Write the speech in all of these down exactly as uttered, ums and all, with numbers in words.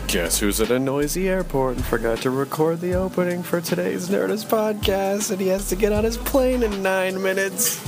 Guess who's at a noisy airport and forgot to record the opening for today's Nerdist podcast, and he has to get on his plane in nine minutes.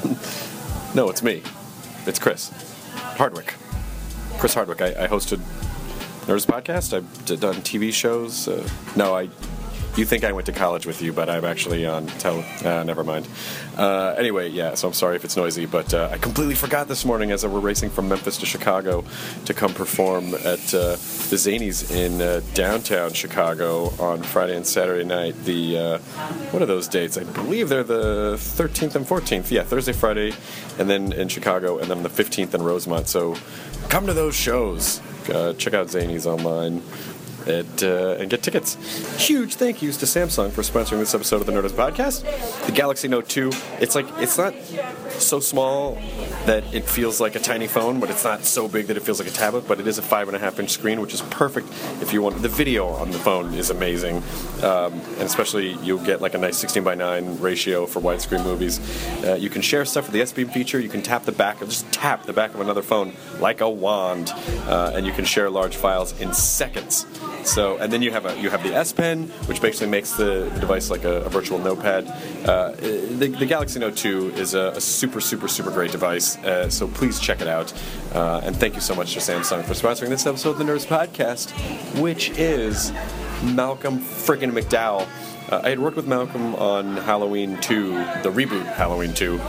No, it's me. It's Chris Hardwick. Chris Hardwick. I, I hosted Nerdist podcast. I've d- done T V shows. Uh, no, I. You think I went to college with you, but I'm actually on tele... Uh, never mind. Uh, anyway, yeah, so I'm sorry if it's noisy, but uh, I completely forgot this morning as we're racing from Memphis to Chicago to come perform at uh, the Zanies in uh, downtown Chicago on Friday and Saturday night. The, uh, what are those dates? I believe they're the thirteenth and fourteenth. Yeah, Thursday, Friday, and then in Chicago, and then the fifteenth in Rosemont. So come to those shows. Uh, check out Zanies online. At, uh, and get tickets. Huge thank yous to Samsung for sponsoring this episode of the Nerdist Podcast. The Galaxy Note two, it's like, it's not so small that it feels like a tiny phone, but it's not so big that it feels like a tablet, but it is a five and a half inch screen, which is perfect if you want. The video on the phone is amazing, um, and especially you'll get like a nice sixteen by nine ratio for widescreen movies. Uh, you can share stuff with the S Beam feature. You can tap the back of, just tap the back of another phone like a wand, uh, and you can share large files in seconds. So, and then you have a you have the S Pen, which basically makes the, the device like a, a virtual notepad. Uh, the, the Galaxy Note two is a, a super, super, super great device. Uh, so please check it out. Uh, and thank you so much to Samsung for sponsoring this episode of the Nerdist Podcast, which is Malcolm friggin' McDowell. Uh, I had worked with Malcolm on Halloween two, the reboot Halloween two,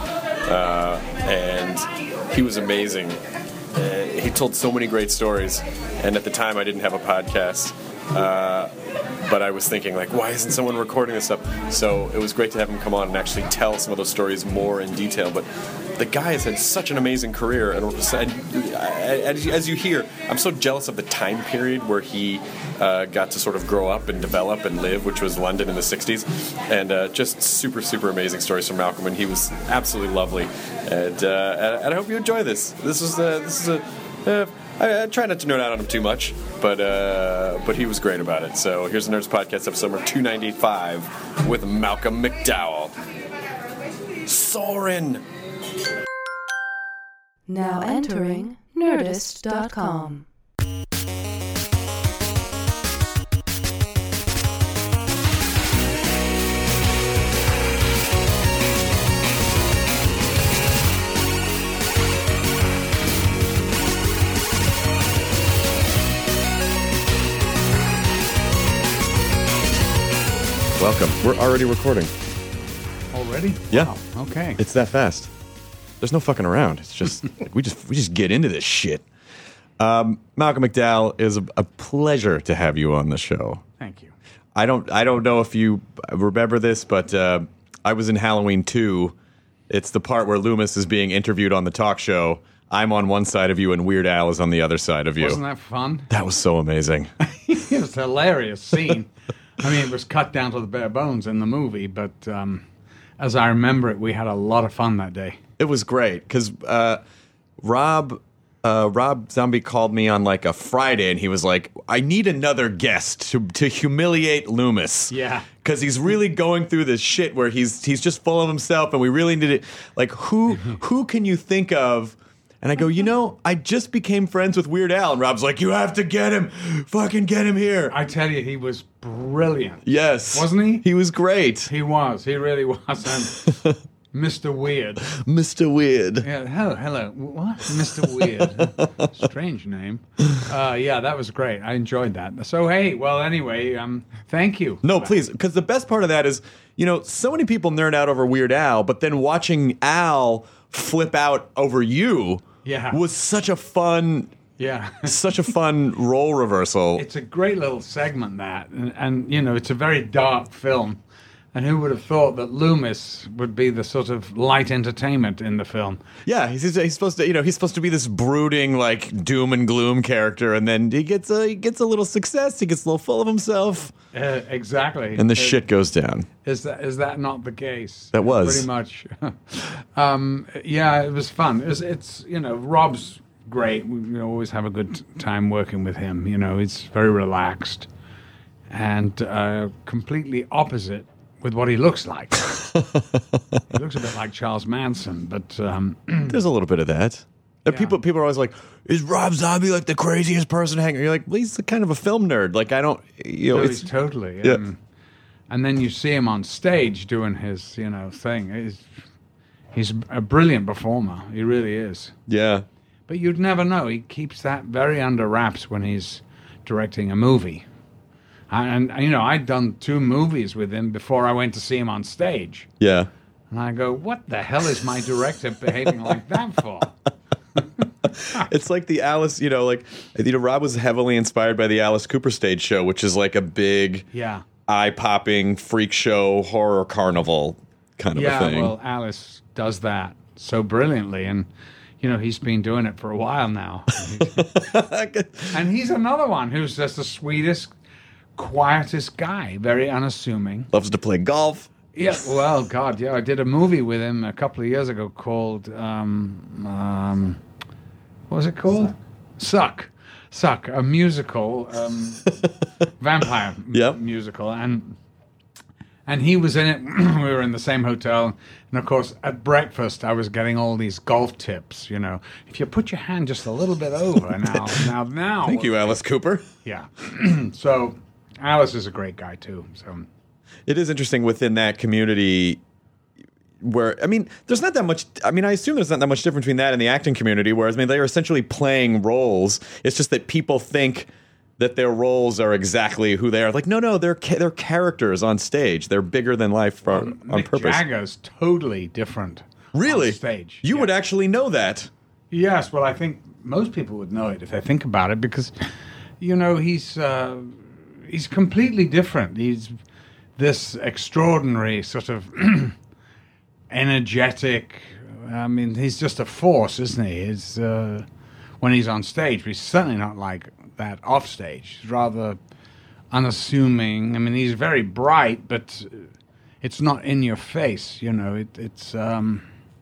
uh, and he was amazing. Uh, he told so many great stories, and at the time I didn't have a podcast, uh, but I was thinking, like, why isn't someone recording this up? So it was great to have him come on and actually tell some of those stories more in detail. But the guy has had such an amazing career, and, and as, you, as you hear, I'm so jealous of the time period where he uh, got to sort of grow up and develop and live, which was London in the sixties, and uh, just super, super amazing stories from Malcolm, and he was absolutely lovely, and, uh, and I hope you enjoy this. This is uh, this is a uh, I, I try not to nerd out on him too much, but uh, but he was great about it. So here's the Nerds Podcast, episode number two ninety-five with Malcolm McDowell. Soren. Now entering Nerdist dot com. Welcome. We're already recording. Already? Yeah. Wow. Okay. It's that fast. There's no fucking around. It's just like, we just we just get into this shit. Um, Malcolm McDowell, is a, a pleasure to have you on the show. Thank you. I don't I don't know if you remember this, but uh, I was in Halloween two. It's the part where Loomis is being interviewed on the talk show. I'm on one side of you, and Weird Al is on the other side of you. Wasn't that fun? That was so amazing. It was a hilarious scene. I mean, it was cut down to the bare bones in the movie, but um, as I remember it, we had a lot of fun that day. It was great because uh, Rob uh, Rob Zombie called me on like a Friday, and he was like, "I need another guest to to humiliate Loomis." Yeah, because he's really going through this shit where he's he's just full of himself, and we really need it. Like, who who can you think of? And I go, you know, I just became friends with Weird Al. And Rob's like, you have to get him. Fucking get him here. I tell you, he was brilliant. Yes. Wasn't he? He was great. He was. He really was. And Mister Weird. Mister Weird. Yeah, hello, hello. What? Mister Weird. Strange name. Uh, yeah, that was great. I enjoyed that. So, hey, well, anyway, um, thank you. No, please, because the best part of that is, you know, so many people nerd out over Weird Al, but then watching Al flip out over you yeah. was such a fun... Yeah. such a fun role reversal. It's a great little segment, that. And, and, you know, it's a very dark film. And who would have thought that Loomis would be the sort of light entertainment in the film? Yeah, he's, he's supposed to, you know, he's supposed to be this brooding, like, doom and gloom character, and then he gets a he gets a little success. He gets a little full of himself. Uh, exactly. And the uh, shit goes down. Is that is that not the case? That was pretty much. um, yeah, it was fun. It's, it's you know, Rob's great. We always have a good time working with him. You know, he's very relaxed and uh, completely opposite with what he looks like. He looks a bit like Charles Manson, but... Um, there's a little bit of that. And Yeah. people people are always like, is Rob Zombie like the craziest person hanging? You're like, well, he's kind of a film nerd. Like I don't, you know, No, it's he's totally. yeah. And, and then you see him on stage doing his, you know, thing. He's, he's a brilliant performer. He really is. yeah, But you'd never know. He keeps that very under wraps when he's directing a movie. And, and you know, I'd done two movies with him before I went to see him on stage. yeah. And I go, what the hell is my director behaving like that for? It's like the Alice, you know, like you know, Rob was heavily inspired by the Alice Cooper stage show, which is like a big, Yeah. eye-popping freak show horror carnival kind of Yeah, a thing. well, Alice does that so brilliantly. And, you know, he's been doing it for a while now. And he's another one who's just the sweetest, quietest guy, very unassuming. Loves to play golf. Yeah, well, God, yeah, I did a movie with him a couple of years ago called, um, um, what was it called? Suck. Suck, a musical, um, vampire m- Yep. musical. And and he was in it. We were in the same hotel. And, of course, at breakfast, I was getting all these golf tips, you know. If you put your hand just a little bit over now, now, now. Thank you, Alice Cooper. Yeah. So Alice is a great guy, too. So... It is interesting within that community where, I mean, there's not that much, I mean, I assume there's not that much difference between that and the acting community, whereas, I mean, they are essentially playing roles. It's just that people think that their roles are exactly who they are. Like, no, no, they're ca- they're characters on stage. They're bigger than life for, on Mick purpose. Jagger's totally different Really? on stage. You Yeah. would actually know that. Yes, well, I think most people would know it if they think about it because, you know, he's uh, he's completely different. He's this extraordinary sort of energetic. I mean, he's just a force, isn't he? He's, uh, when he's on stage, but he's certainly not like that off stage. He's rather unassuming. I mean, he's very bright, but it's not in your face. You know, it, it's. Um,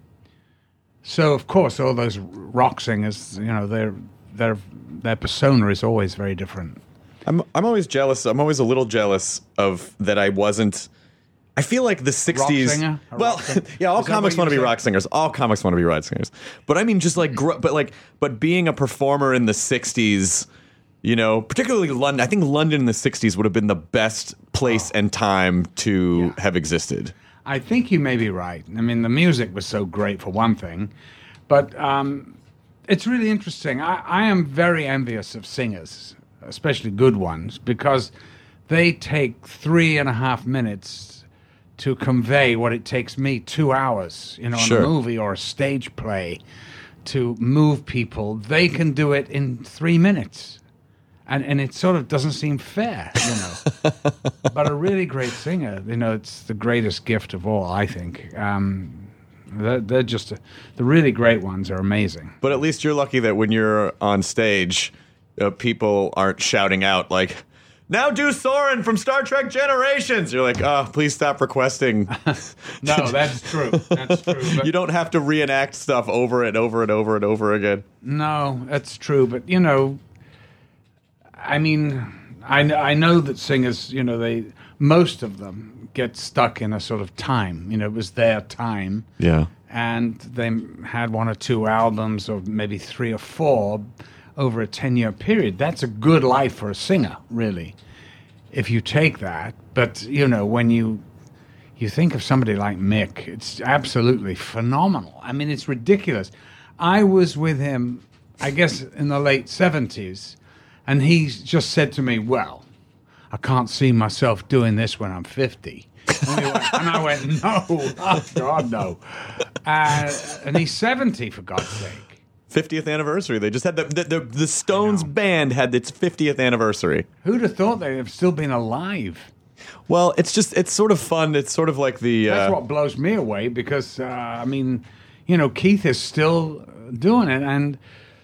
so of course, all those rock singers, you know, their their their persona is always very different. I'm I'm always jealous. I'm always a little jealous of that I wasn't. I feel like the sixties. singer? A Well, rock singer? yeah, all Is that comics what want to you be said? rock singers. All comics want to be rock singers. But I mean, just like, gr- but like, but being a performer in the sixties, you know, particularly London. I think London in the sixties would have been the best place and time to Yeah. have existed. I think you may be right. I mean, the music was so great for one thing, but um, it's really interesting. I, I am very envious of singers, especially good ones, because they take three and a half minutes to convey what it takes me two hours, you know, Sure. in a movie or a stage play to move people. They can do it in three minutes. And and it sort of doesn't seem fair, you know. But a really great singer, you know, it's the greatest gift of all, I think. Um, they're, they're just, a, the really great ones are amazing. But at least you're lucky that when you're on stage, uh, people aren't shouting out like, "Now do Soren from Star Trek Generations." You're like, "Oh, please stop requesting." No, that's true. That's true. But You don't have to reenact stuff over and over and over and over again. No, that's true. But, you know, I mean, I, kn- I know that singers, you know, they most of them get stuck in a sort of time. You know, it was their time. Yeah. And they had one or two albums, or maybe three or four, over a ten-year period. That's a good life for a singer, really, if you take that. But, you know, when you you think of somebody like Mick, it's absolutely phenomenal. I mean, it's ridiculous. I was with him, I guess, in the late seventies, and he just said to me, "Well, I can't see myself doing this when I'm fifty." And, we went, and I went, "No, oh, God, no." Uh, and he's seventy, for God's sake. fiftieth anniversary. They just had the the, the, the Stones band had its fiftieth anniversary. Who'd have thought they'd have still been alive? Well, it's just it's sort of fun. It's sort of like the That's uh, what blows me away because, uh, I mean, you know, Keith is still doing it. And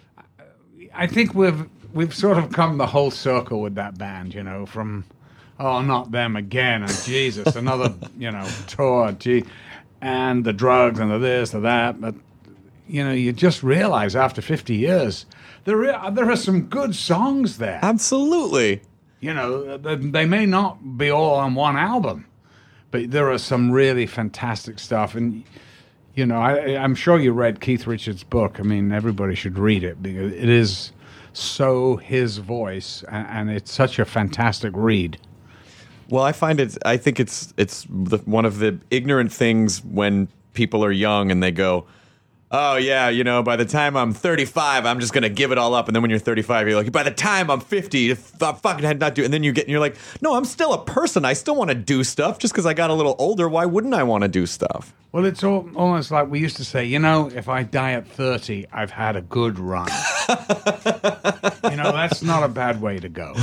I think we've we've sort of come the whole circle with that band, you know, from, oh, not them again, and Jesus, another, you know, tour, gee, and the drugs and the this, the that. But, you know, you just realize after fifty years, there are, there are some good songs there. absolutely. You know, th- they may not be all on one album, but there are some really fantastic stuff. And You know, I, I'm sure you read Keith Richards' book. I mean, everybody should read it because it is so his voice, and, and it's such a fantastic read. Well, I find it. I think it's it's the, one of the ignorant things when people are young and they go, "Oh yeah, you know, by the time I'm thirty-five, I'm just gonna give it all up." And then when you're thirty-five, you're like, "By the time I'm fifty, if I fucking had not do." And then you get, and you're like, "No, I'm still a person. I still want to do stuff. Just because I got a little older, why wouldn't I want to do stuff?" Well, it's all, almost like we used to say, you know, if I die at thirty, I've had a good run. You know, that's not a bad way to go.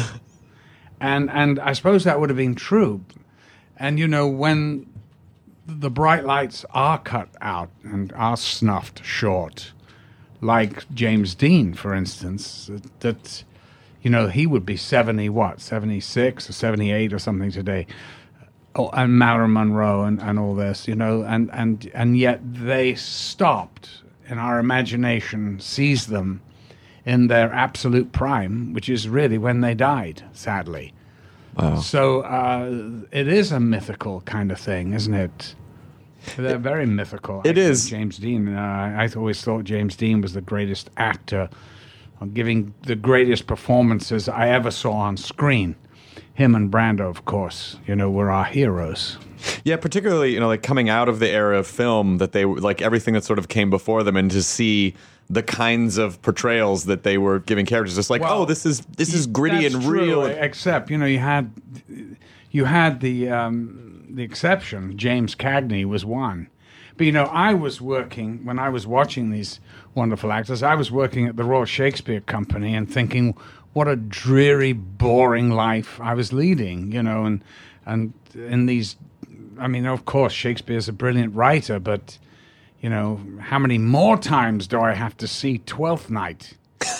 And and I suppose that would have been true. And, you know, when the bright lights are cut out and are snuffed short, like James Dean, for instance, that, that you know, he would be seventy, what, seventy-six or seventy-eight or something today. Oh, and Marilyn Monroe and, and all this, you know, and, and, and yet they stopped, and our imagination sees them in their absolute prime, which is really when they died, sadly. Wow. So uh, it is a mythical kind of thing, isn't it? They're very mythical. It I is. think James Dean. Uh, I always thought James Dean was the greatest actor, giving the greatest performances I ever saw on screen. Him and Brando, of course, you know, were our heroes. Yeah, particularly, you know, like coming out of the era of film that they were, like everything that sort of came before them, and to see the kinds of portrayals that they were giving characters, it's like, Well, oh, this is this is gritty That's and true, real. Except, you know, you had you had the um, the exception. James Cagney was one. But, you know, I was working, when I was watching these wonderful actors, I was working at the Royal Shakespeare Company and thinking, what a dreary, boring life I was leading, you know, and and in these, I mean, of course, Shakespeare's a brilliant writer, but, you know, how many more times do I have to see Twelfth Night?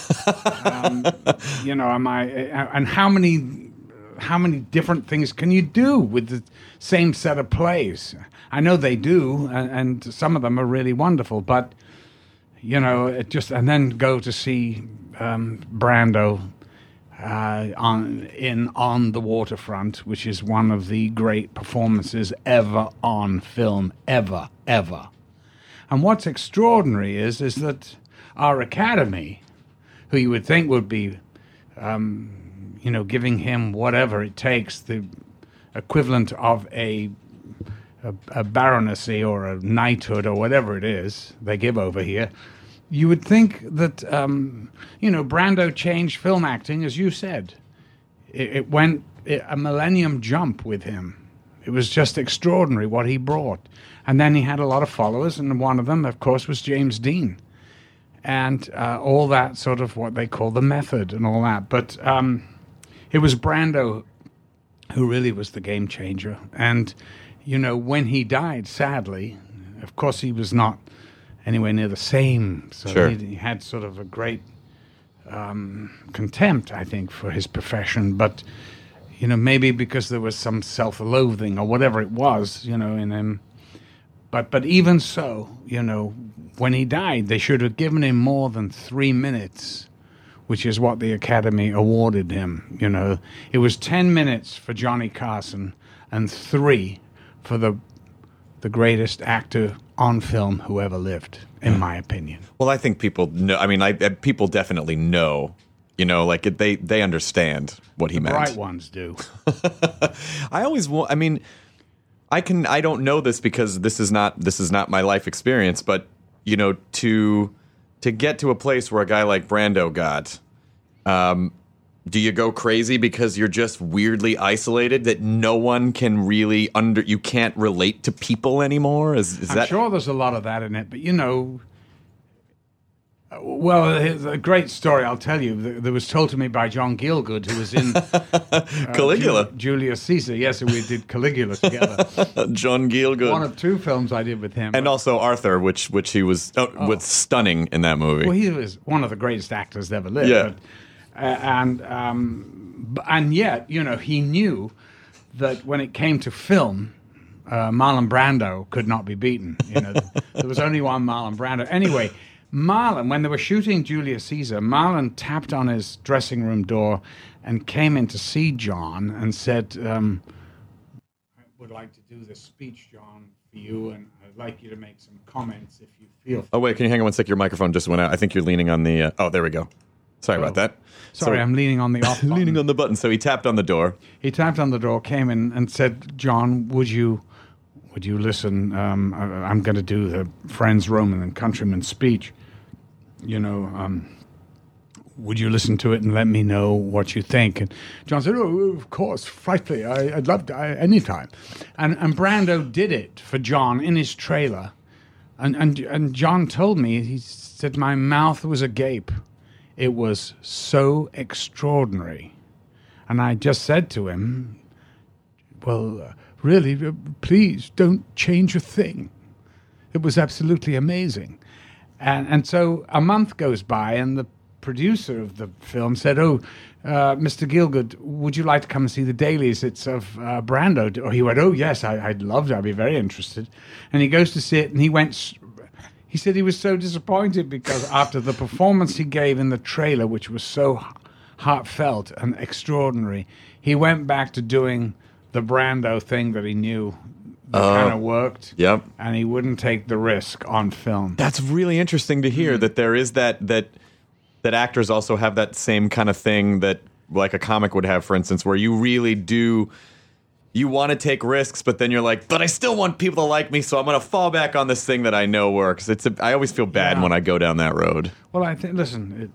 um, you know, am I, and how many, how many different things can you do with the same set of plays? I know they do, and, and some of them are really wonderful, but, you know, it just, and then go to see um, Brando uh, on in On the Waterfront, which is one of the great performances ever on film, ever, ever. And what's extraordinary is is that our Academy, who you would think would be, um, you know, giving him whatever it takes, the equivalent of a, a a baronetcy or a knighthood or whatever it is they give over here, you would think that, um, you know, Brando changed film acting, as you said. It, it went it, a millennium jump with him. It was just extraordinary what he brought. And then he had a lot of followers, and one of them, of course, was James Dean. And uh, all that sort of what they call the method and all that. But um, it was Brando who really was the game changer. And, you know, when he died, sadly, of course he was not anywhere near the same. So Sure. he, he had sort of a great um, contempt, I think, for his profession. But, you know, maybe because there was some self-loathing or whatever it was, you know, in him. But but even so, you know, when he died, they should have given him more than three minutes, which is what the Academy awarded him. You know, it was ten minutes for Johnny Carson and three for the the greatest actor on film who ever lived, in my opinion. Well, I think people know. I mean, I, people definitely know. You know, like it, they they understand what he The meant. bright ones do. I always want. I mean, I can. I don't know this because this is not this is not my life experience. But you know, to to get to a place where a guy like Brando got, um, do you go crazy because you're just weirdly isolated that no one can really under? You can't relate to people anymore. Is, is I'm that sure there's a lot of that in it, but you know. Well, here's a great story I'll tell you that that was told to me by John Gielgud, who was in uh, Caligula? Ju- Julius Caesar. Yes, we did Caligula together. John Gielgud? One of two films I did with him. And also Arthur, which which he was oh, was stunning in that movie. Well, he was one of the greatest actors that ever lived. Yeah. But, uh, and um, b- and yet, you know, he knew that when it came to film, uh, Marlon Brando could not be beaten. You know, there was only one Marlon Brando. Anyway, Marlon, when they were shooting Julius Caesar, Marlon tapped on his dressing room door and came in to see John and said, um, would like to do this speech, John, for you, and I'd like you to make some comments if you feel. Oh, wait, can you hang on one sec? Your microphone just went out. I think you're leaning on the... Uh, oh, there we go. Sorry Oh. about that. Sorry, So- I'm leaning on the off button. leaning on the button. So he tapped on the door. He tapped on the door, came in, and said, "John, would you, would you listen? Um, I, I'm going to do the Friends, Roman, and Countrymen speech. You know, um, would you listen to it and let me know what you think?" And John said, "Oh, of course, frightfully. I, I'd love to, I, anytime." And and Brando did it for John in his trailer, and and and John told me, he said my mouth was agape. It was so extraordinary. And I just said to him, well, uh, really, uh, please don't change a thing. It was absolutely amazing. And, and so a month goes by, and the producer of the film said, oh, uh, Mister Gielgud, would you like to come and see the dailies? It's of uh, Brando. Or he went, oh, yes, I, I'd love to. I'd be very interested. And he goes to see it, and he went... S- He said he was so disappointed because after the performance he gave in the trailer, which was so heartfelt and extraordinary, he went back to doing the Brando thing that he knew that Oh. kind of worked. Yep. And he wouldn't take the risk on film. That's really interesting to hear that there is that that that actors also have that same kind of thing that like a comic would have, for instance, where you really do you want to take risks, but then you're like, but I still want people to like me, so I'm going to fall back on this thing that I know works. It's a, I always feel bad Yeah. when I go down that road. Well, I think, listen, it,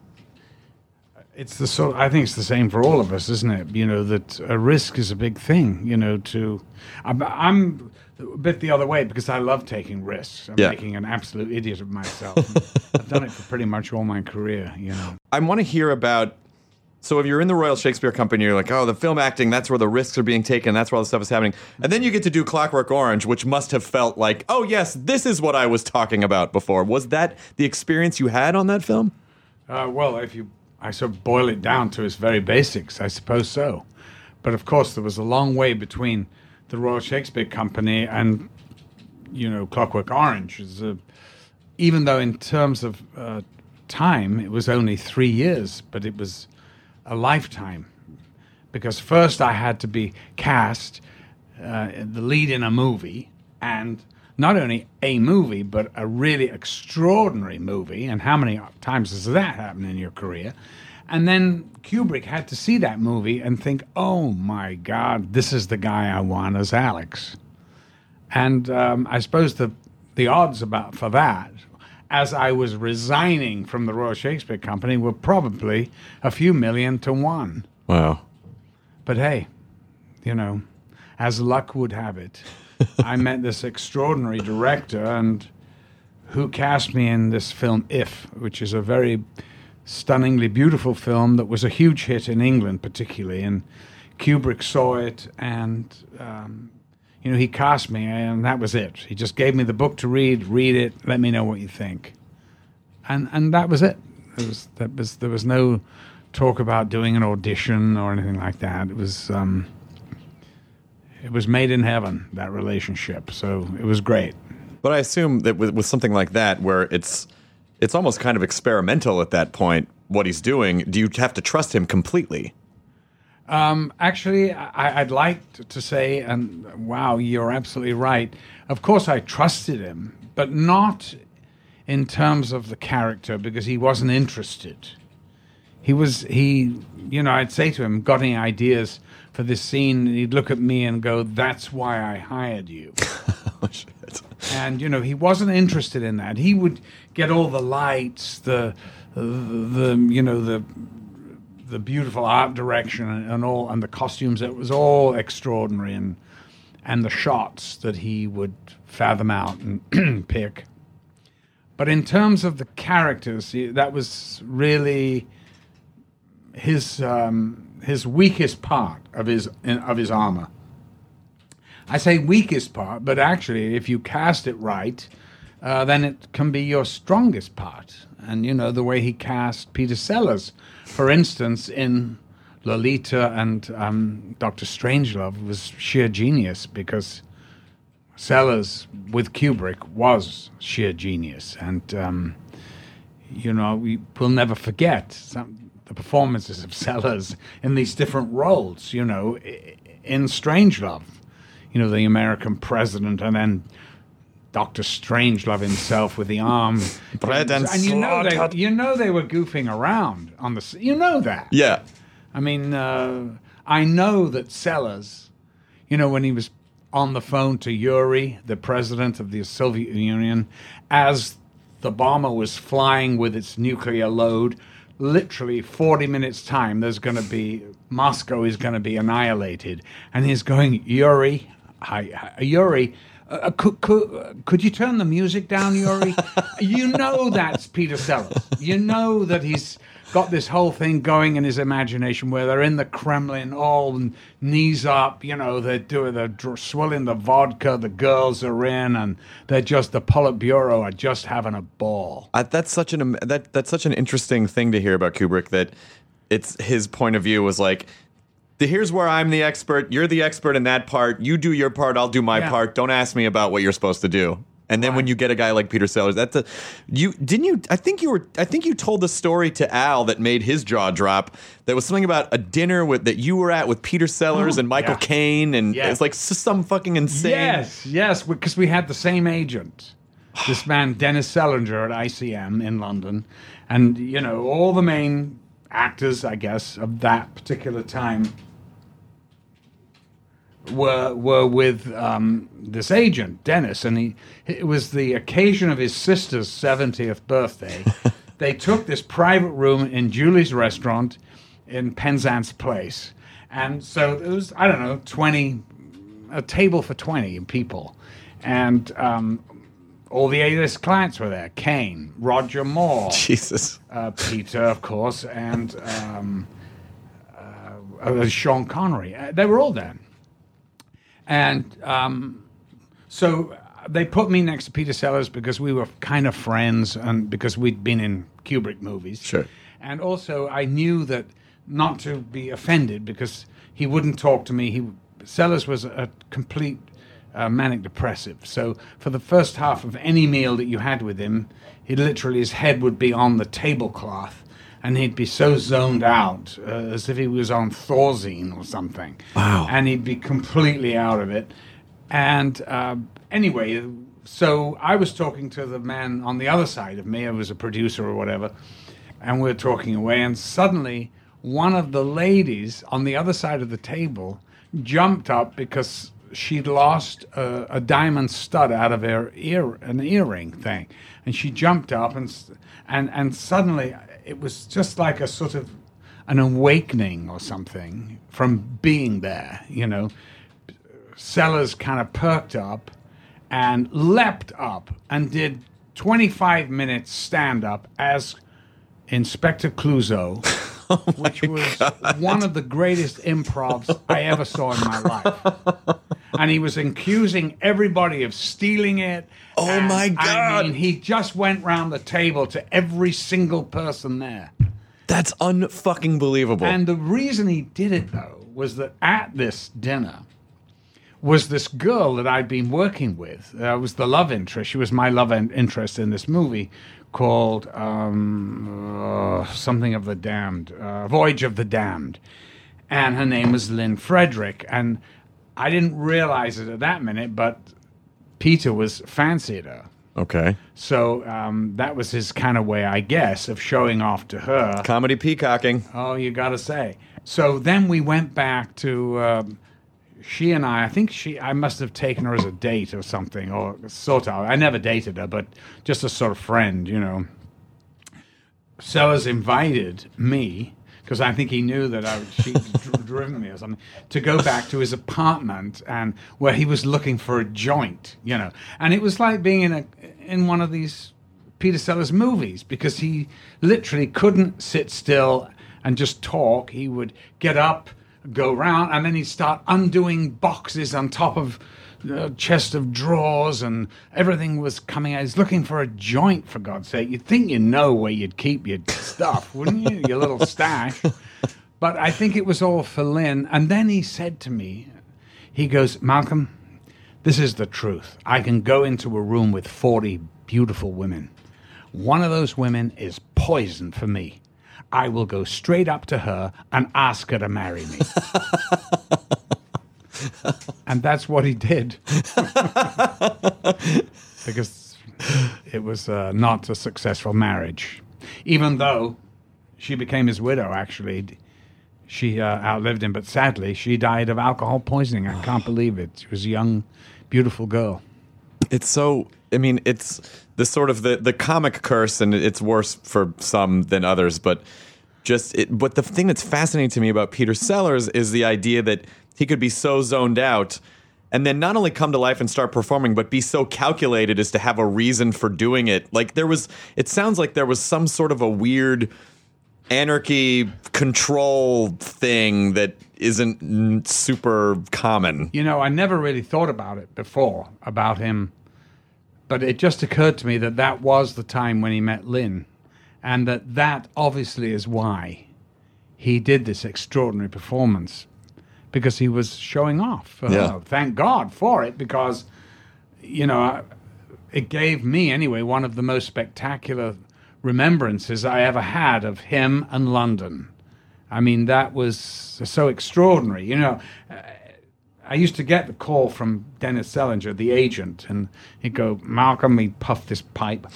it's the sort. I think it's the same for all of us, isn't it? You know, that a risk is a big thing. You know, to I'm, I'm a bit the other way because I love taking risks. I'm Yeah. making an absolute idiot of myself. I've done it for pretty much all my career. You know. I want to hear about. So if you're in the Royal Shakespeare Company, you're like, oh, the film acting, that's where the risks are being taken, that's where all the stuff is happening. And then you get to do Clockwork Orange, which must have felt like, oh, yes, this is what I was talking about before. Was that the experience you had on that film? Uh, well, if you, I sort of boil it down to its very basics, I suppose so. But of course, there was a long way between the Royal Shakespeare Company and, you know, Clockwork Orange. It's a, even though in terms of uh, time, it was only three years, but it was a lifetime. Because first I had to be cast uh, the lead in a movie, and not only a movie, but a really extraordinary movie. And how many times does that happen in your career? And then Kubrick had to see that movie and think, oh my God, this is the guy I want as Alex. And um, I suppose the the odds about for that, as I was resigning from the Royal Shakespeare Company, were probably a few million to one. Wow. But hey, you know, as luck would have it, I met this extraordinary director, and who cast me in this film, If, which is a very stunningly beautiful film that was a huge hit in England particularly, and Kubrick saw it, and um, you know, he cast me, and that was it. He just gave me the book to read, read it, let me know what you think. And and that was it. It was, that was, there was no talk about doing an audition or anything like that. It was um, it was made in heaven, that relationship. So it was great. But I assume that with, with something like that, where it's it's almost kind of experimental at that point, what he's doing, do you have to trust him completely? Um, actually, I, I'd like to, to say, and wow, you're absolutely right. Of course, I trusted him, but not in terms of the character, because he wasn't interested. He was, he, you know, I'd say to him, got any ideas for this scene? And he'd look at me and go, that's why I hired you. Oh, shit. And, you know, he wasn't interested in that. He would get all the lights, the, the, the you know, the, the beautiful art direction and, and all, and the costumes. It was all extraordinary, and and the shots that he would fathom out and pick. But in terms of the characters, he- that was really his um, his weakest part of his of his armor. I say weakest part, but actually, if you cast it right, uh, then it can be your strongest part. And, you know, the way he cast Peter Sellers, for instance, in Lolita and um, Doctor Strangelove, was sheer genius, because Sellers, with Kubrick, was sheer genius. And, um, you know, we will never forget some, the performances of Sellers in these different roles, you know, i- in Strangelove. you know, the American president, and then Doctor Strangelove himself with the arm. Bread and and you know, they, slaughtered. you know they were goofing around on the. s- You know that. Yeah. I mean, uh, I know that Sellers, you know, when he was on the phone to Yuri, the president of the Soviet Union, as the bomber was flying with its nuclear load, literally forty minutes time, there's going to be, Moscow is going to be annihilated. And he's going, Yuri, hi, hi, Yuri, uh, could, could, could you turn the music down, Yuri? You know that's Peter Sellers. You know that he's got this whole thing going in his imagination where they're in the Kremlin, all knees up, you know, they're doing, they're dr- swilling the vodka, the girls are in, and they're just, the Politburo are just having a ball. I, that's such an am- that that's such an interesting thing to hear about Kubrick. That it's his point of view was like, the, here's where I'm the expert. You're the expert in that part. You do your part. I'll do my Yeah. part. Don't ask me about what you're supposed to do. And then when you get a guy like Peter Sellers, that's a you didn't you? I think you were. I think you told the story to Al that made his jaw drop. That was something about a dinner with that you were at with Peter Sellers Oh, and Michael yeah. Caine, and Yeah. it's like s- some fucking insane. Yes, yes, because we had the same agent, this man Dennis Selinger at I C M in London, and you know all the main actors, I guess, of that particular time were were with um, this agent Dennis, and he it was the occasion of his sister's seventieth birthday. They took this private room in Julie's restaurant in Penzance Place, and so it was I don't know twenty. A table for twenty people, and um, all the A-list clients were there. Kane, Roger Moore, Jesus. uh, Peter, of course, and um, uh, uh, Sean Connery. Uh, they were all there. And um, so they put me next to Peter Sellers because we were kind of friends and because we'd been in Kubrick movies. Sure. And also I knew that not to be offended because he wouldn't talk to me. He Sellers was a complete uh, manic depressive. So for the first half of any meal that you had with him, he literally, his head would be on the tablecloth and he'd be so zoned out uh, as if he was on Thorazine or something. Wow. And he'd be completely out of it. And uh, anyway, so I was talking to the man on the other side of me. I was a producer or whatever. And we were talking away. And suddenly, one of the ladies on the other side of the table jumped up because she'd lost a, a diamond stud out of her ear, an earring thing. And she jumped up and, and, and suddenly it was just like a sort of an awakening or something from being there, you know. Sellers kind of perked up and leapt up and did twenty-five minutes stand-up as Inspector Clouseau, which was one of the greatest improvs I ever saw in my life. And he was accusing everybody of stealing it. Oh, and, my I God. mean, he just went round the table to every single person there. That's unfucking believable. And the reason he did it, though, was that at this dinner was this girl that I'd been working with. Uh, was the love interest. She was my love in- interest in this movie called um, uh, something of the Damned, uh, Voyage of the Damned. And her name was Lynn Frederick. And I didn't realize it at that minute, but Peter was fancied her. Okay. So um, that was his kind of way, I guess, of showing off to her. Comedy peacocking. Oh, you got to say. So then we went back to, um, she and I, I think she, I must have taken her as a date or something, or sort of. I never dated her, but just a sort of friend, you know. Sellers invited me, because I think he knew that I, she'd dr- driven me or something, to go back to his apartment and where he was looking for a joint, you know. And it was like being in a in one of these Peter Sellers movies, because he literally couldn't sit still and just talk. He would get up, go round, and then he'd start undoing boxes on top of a chest of drawers, and everything was coming out. He's looking for a joint, for God's sake. You'd think you know where you'd keep your stuff, wouldn't you? Your little stash. But I think it was all for Lynn. And then he said to me, he goes, Malcolm, this is the truth. I can go into a room with forty beautiful women. One of those women is poison for me. I will go straight up to her and ask her to marry me. And And that's what he did. Because it was uh, not a successful marriage. Even though she became his widow, actually. She uh, outlived him, but sadly, she died of alcohol poisoning. I can't believe it. She was a young, beautiful girl. It's so, I mean, it's the sort of the, the comic curse, and it's worse for some than others, but just, it, but the thing that's fascinating to me about Peter Sellers is the idea that he could be so zoned out and then not only come to life and start performing, but be so calculated as to have a reason for doing it. Like there was, it sounds like there was some sort of a weird anarchy control thing that isn't super common. You know, I never really thought about it before, about him. But it just occurred to me that that was the time when he met Lynn. And that that obviously is why he did this extraordinary performance. Because he was showing off for Yeah. her. Thank God for it, because, you know, it gave me, anyway, one of the most spectacular remembrances I ever had of him and London. I mean, that was so extraordinary. You know, I used to get the call from Dennis Selinger, the agent, and he'd go, Malcolm, he'd puff this pipe.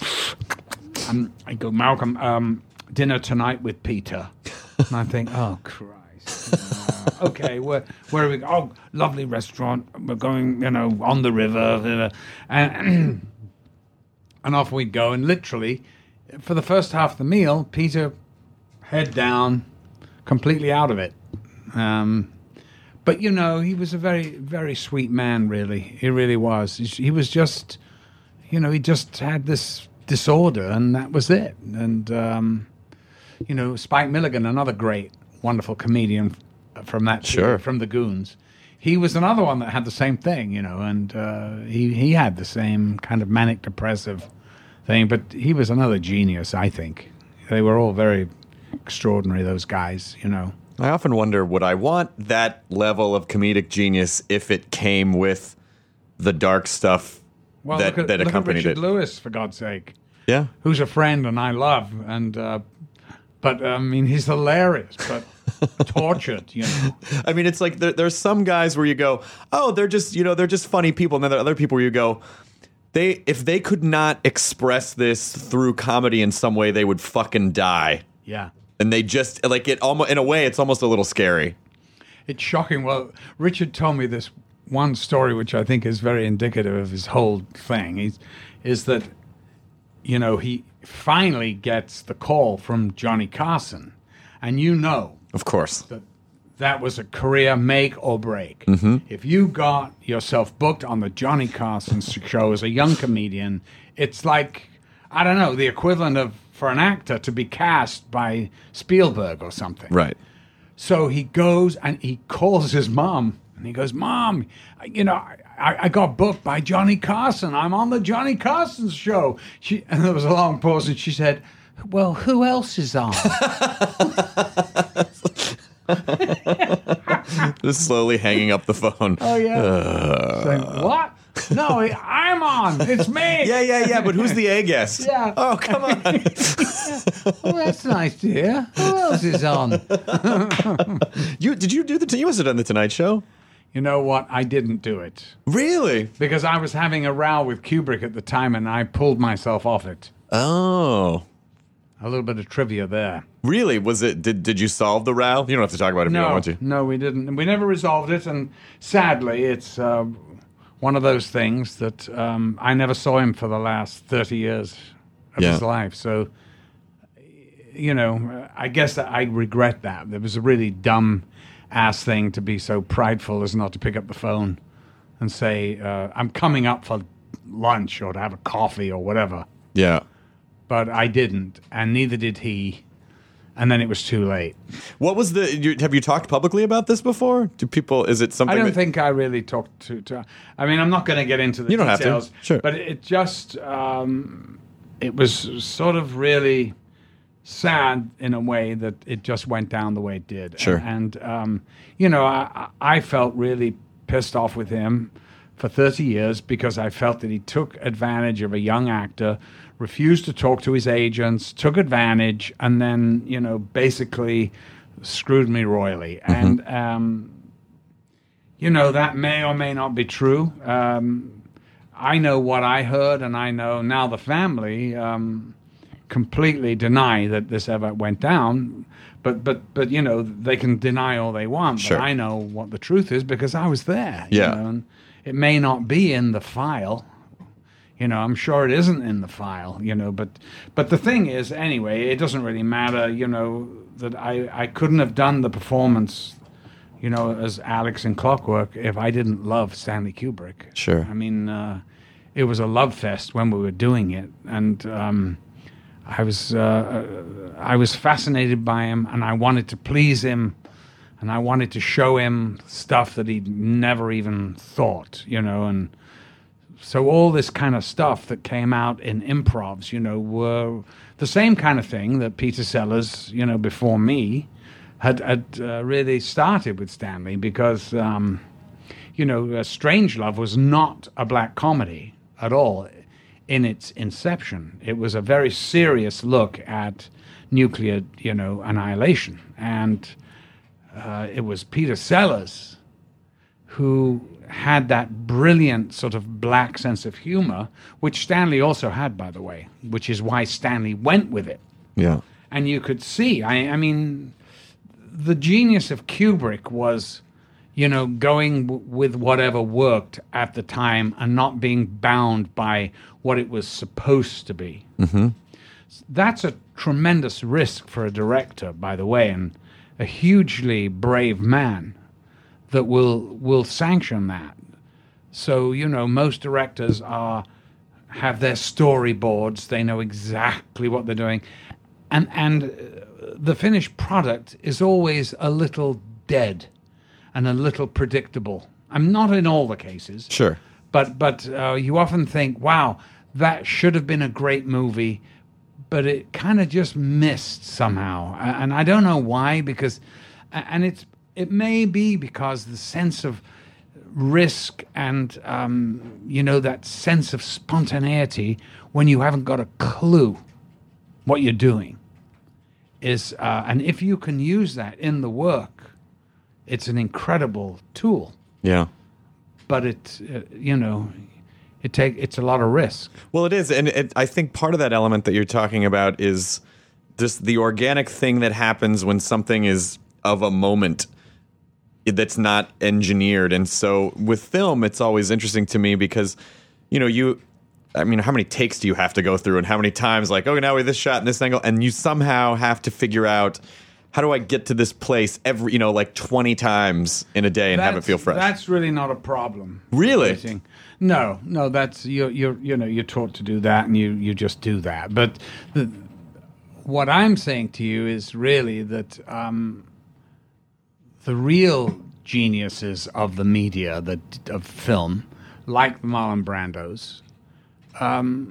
And I'd go, Malcolm, um, dinner tonight with Peter. And I think, oh, Christ. Uh, okay, where, where are we? Oh, lovely restaurant. We're going, you know, on the river. And, and off we'd go. And literally, for the first half of the meal, Peter, head down, completely out of it. Um, but, you know, he was a very, very sweet man, really. He really was. He, he was just, you know, he just had this disorder, and that was it. And, um, you know, Spike Milligan, another great, wonderful comedian from that, Sure. from the Goons. He was another one that had the same thing, you know, and uh, he, he had the same kind of manic depressive thing, but he was another genius, I think. They were all very extraordinary, those guys, you know. I often wonder, would I want that level of comedic genius if it came with the dark stuff Well, that, look at, that look at accompanied Richard it? Lewis, for God's sake, Yeah. who's a friend and I love, and uh, but I mean, he's hilarious, but tortured, you know. I mean, it's like there, there's some guys where you go, oh, they're just, you know, they're just funny people. And then there are other people where you go, they, if they could not express this through comedy in some way, they would fucking die. Yeah. And they just, like, it almost, in a way, it's almost a little scary. It's shocking. Well, Richard told me this one story, which I think is very indicative of his whole thing. He's, is that, you know, he finally gets the call from Johnny Carson. And you know Of course. that that was a career make or break. Mm-hmm. If you got yourself booked on the Johnny Carson show as a young comedian, it's like, I don't know, the equivalent of, for an actor to be cast by Spielberg or something. Right. So he goes and he calls his mom, and he goes, Mom, you know, I, I got booked by Johnny Carson. I'm on the Johnny Carson show. She, and there was a long pause, and she said, well, who else is on? Just slowly hanging up the phone. Oh, yeah. Uh, Saying, what? No, I'm on. It's me. yeah, yeah, yeah, but who's the A guest? Yeah. Oh, come on. Well, that's nice to hear. Who else is on? you Did you do the, you must have done the Tonight Show? You know what? I didn't do it. Really? Because I was having a row with Kubrick at the time, and I pulled myself off it. Oh. A little bit of trivia there. Really? Was it, did, did you solve the row? You don't have to talk about it if you don't No, want to. no, we didn't. We never resolved it, and sadly, it's uh, one of those things that um, I never saw him for the last thirty years of Yeah. his life. So, you know, I guess that I regret that. It was a really dumb ass thing to be so prideful as not to pick up the phone and say, uh, I'm coming up for lunch or to have a coffee or whatever. Yeah. But I didn't, and neither did he. And then it was too late. What was the, you, have you talked publicly about this before? Do people, is it something I don't that, think I really talked to, to. I mean, I'm not going to get into the You don't have to. details. Sure. But it just, um, it was sort of really sad in a way that it just went down the way it did. Sure. And, um, you know, I, I felt really pissed off with him for thirty years because I felt that he took advantage of a young actor, refused to talk to his agents, took advantage, and then, you know, basically screwed me royally. Mm-hmm. And, um, you know, that may or may not be true. Um, I know what I heard, and I know now the family um, completely deny that this ever went down. But, but, but you know, they can deny all they want. Sure. But I know what the truth is because I was there. Yeah. You know, and it may not be in the file. You know, I'm sure it isn't in the file, you know. But but the thing is, anyway, it doesn't really matter, you know, that I, I couldn't have done the performance, you know, as Alex in Clockwork if I didn't love Stanley Kubrick. Sure. I mean, uh, it was a love fest when we were doing it. And um, I was uh, I was fascinated by him, and I wanted to please him, and I wanted to show him stuff that he'd never even thought, you know, and so all this kind of stuff that came out in improvs, you know, were the same kind of thing that Peter Sellers, you know, before me, had, had uh, really started with Stanley because, um, you know, uh, Strangelove was not a black comedy at all in its inception. It was a very serious look at nuclear, you know, annihilation. And uh, it was Peter Sellers who had that brilliant sort of black sense of humor, which Stanley also had, by the way, which is why Stanley went with it. Yeah. And you could see, I, I mean, the genius of Kubrick was, you know, going w- with whatever worked at the time and not being bound by what it was supposed to be. Mm-hmm. That's a tremendous risk for a director, by the way, and a hugely brave man that will will sanction that. So, you know, most directors are have their storyboards. They know exactly what they're doing. And and the finished product is always a little dead and a little predictable. I'm not in all the cases. Sure. But, but uh, you often think, wow, that should have been a great movie, but it kind of just missed somehow. And I don't know why, because... And it's it may be because the sense of risk and, um, you know, that sense of spontaneity when you haven't got a clue what you're doing is, uh, and if you can use that in the work, it's an incredible tool. Yeah. But it, uh, you know, it take it's a lot of risk. Well, it is, and it, I think part of that element that you're talking about is just the organic thing that happens when something is of a moment that's not engineered. And so with film, it's always interesting to me because, you know, you, I mean, how many takes do you have to go through and how many times like, oh, now we have this shot and this angle, and you somehow have to figure out, how do I get to this place every, you know, like twenty times in a day and That's, have it feel fresh? That's really not a problem. Really? No, no, that's, you're, you're, you know, you're taught to do that and you, you just do that. But the, what I'm saying to you is really that, um, the real geniuses of the media, the, of film, like Marlon Brando's, um,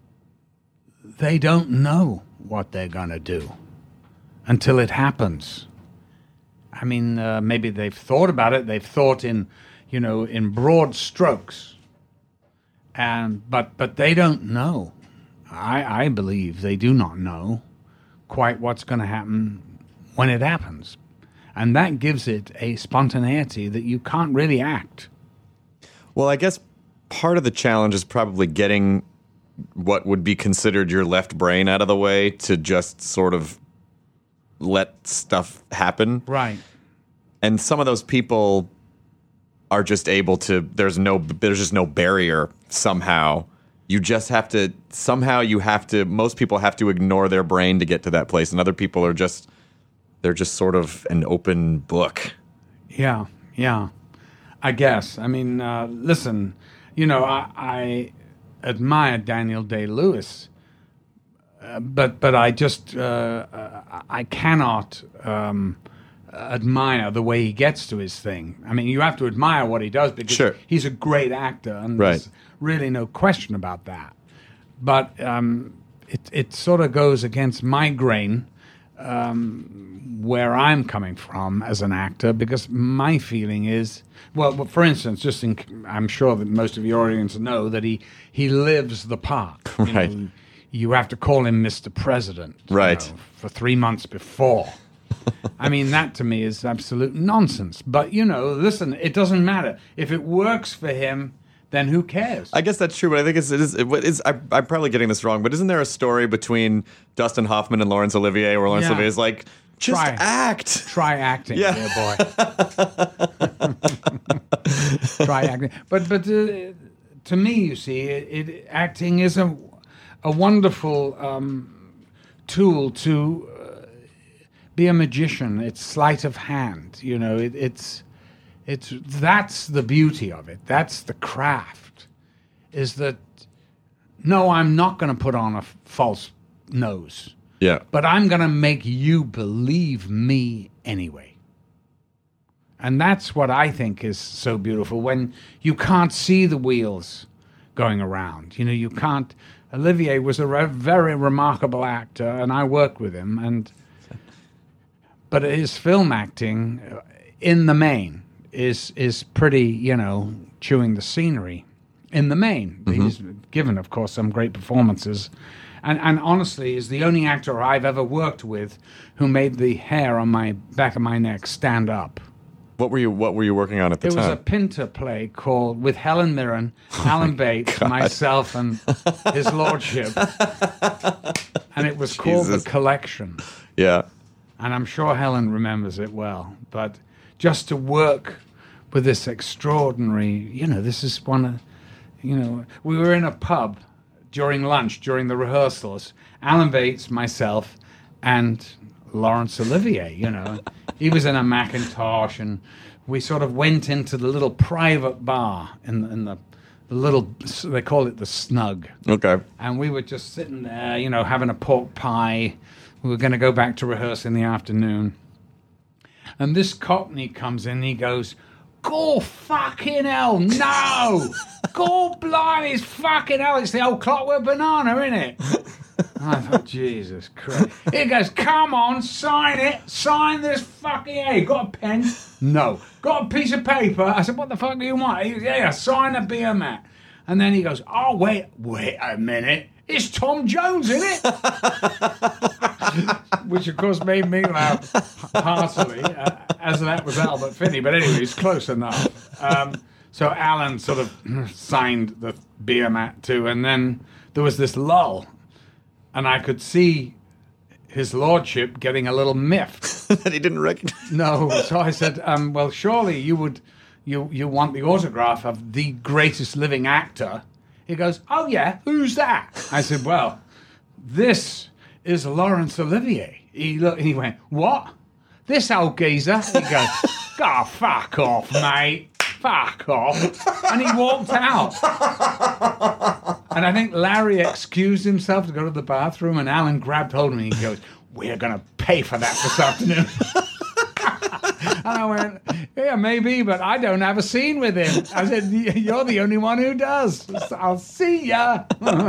they don't know what they're going to do until it happens. I mean, uh, maybe they've thought about it. They've thought in, you know, in broad strokes, and but but they don't know. I I believe they do not know quite what's going to happen when it happens. And that gives it a spontaneity that you can't really act. Well, I guess part of the challenge is probably getting what would be considered your left brain out of the way to just sort of let stuff happen. Right. And some of those people are just able to, there's no, there's just no barrier somehow. You just have to, somehow you have to, most people have to ignore their brain to get to that place. And other people are just, they're just sort of an open book. Yeah, yeah. I guess. I mean, uh, listen, you know, I, I admire Daniel Day-Lewis, uh, but but I just uh, I cannot um, admire the way he gets to his thing. I mean, you have to admire what he does because sure. he's a great actor, and right. there's really no question about that. But um, it it sort of goes against my grain. Um, where I'm coming from as an actor, because my feeling is, well, for instance, just in, I'm sure that most of your audience know that he, he lives the part. You right. know, you have to call him Mister President. Right. You know, for three months before. I mean, that to me is absolute nonsense. But, you know, listen, it doesn't matter. If it works for him, then who cares? I guess that's true, but I think it's, it is, it is I, I'm probably getting this wrong, but isn't there a story between Dustin Hoffman and Laurence Olivier where Laurence Yeah. Olivier is like, just Try. act. Try acting, Yeah. dear boy. Try acting. But, but uh, to me, you see, it, it, acting is a, a wonderful um, tool to uh, be a magician. It's sleight of hand, you know. It, it's it's that's the beauty of it. That's the craft. Is that no, I'm not going to put on a f- false nose, Yeah. but I'm going to make you believe me anyway. And that's what I think is so beautiful, when you can't see the wheels going around. You know, you can't. Olivier was a re- very remarkable actor, and I worked with him. And but his film acting, uh, in the main, is is pretty, you know, chewing the scenery. In the main, he's given, of course, some great performances, and and honestly, is the only actor I've ever worked with who made the hair on my back of my neck stand up. What were you What were you working on at the It was time? a Pinter play called with Helen Mirren, Alan Bates, myself, and his lordship, and it was called Jesus. The Collection. Yeah. And I'm sure Helen remembers it well. But just to work with this extraordinary, you know, this is one of, you know, we were in a pub during lunch, during the rehearsals. Alan Bates, myself, and Laurence Olivier, you know. He was in a Macintosh, and we sort of went into the little private bar in, in the, the little, they call it the Snug. Okay. And we were just sitting there, you know, having a pork pie. We were going to go back to rehearse in the afternoon. And this Cockney comes in and he goes, "Go fucking hell, no! Go blimey, it's fucking hell, it's the old Clockwork Banana, isn't it?" I thought, Jesus Christ. He goes, "Come on, sign it. Sign this fucking... Hey, got a pen?" "No." "Got a piece of paper?" I said, "What the fuck do you want?" He goes, "Yeah, sign a beer mat." And then he goes, "Oh, wait, wait a minute. It's Tom Jones, isn't it?" Which, of course, made me laugh heartily, uh, as that was Albert Finney. But anyway, it's close enough. Um, so Alan sort of signed the beer mat too. And then there was this lull. And I could see his lordship getting a little miffed. That he didn't recognize. No, so I said, um, well, surely you would, you you want the autograph of the greatest living actor. He goes, "Oh yeah, who's that?" I said, "Well, this is Laurence Olivier." He looked, he went, "What? This old geezer?" He goes, "Oh, fuck off, mate. Fuck off." And he walked out. And I think Larry excused himself to go to the bathroom, and Alan grabbed hold of me and he goes, "We're going to pay for that this afternoon." And I went, "Yeah, maybe, but I don't have a scene with him." I said, "You're the only one who does. I'll see ya."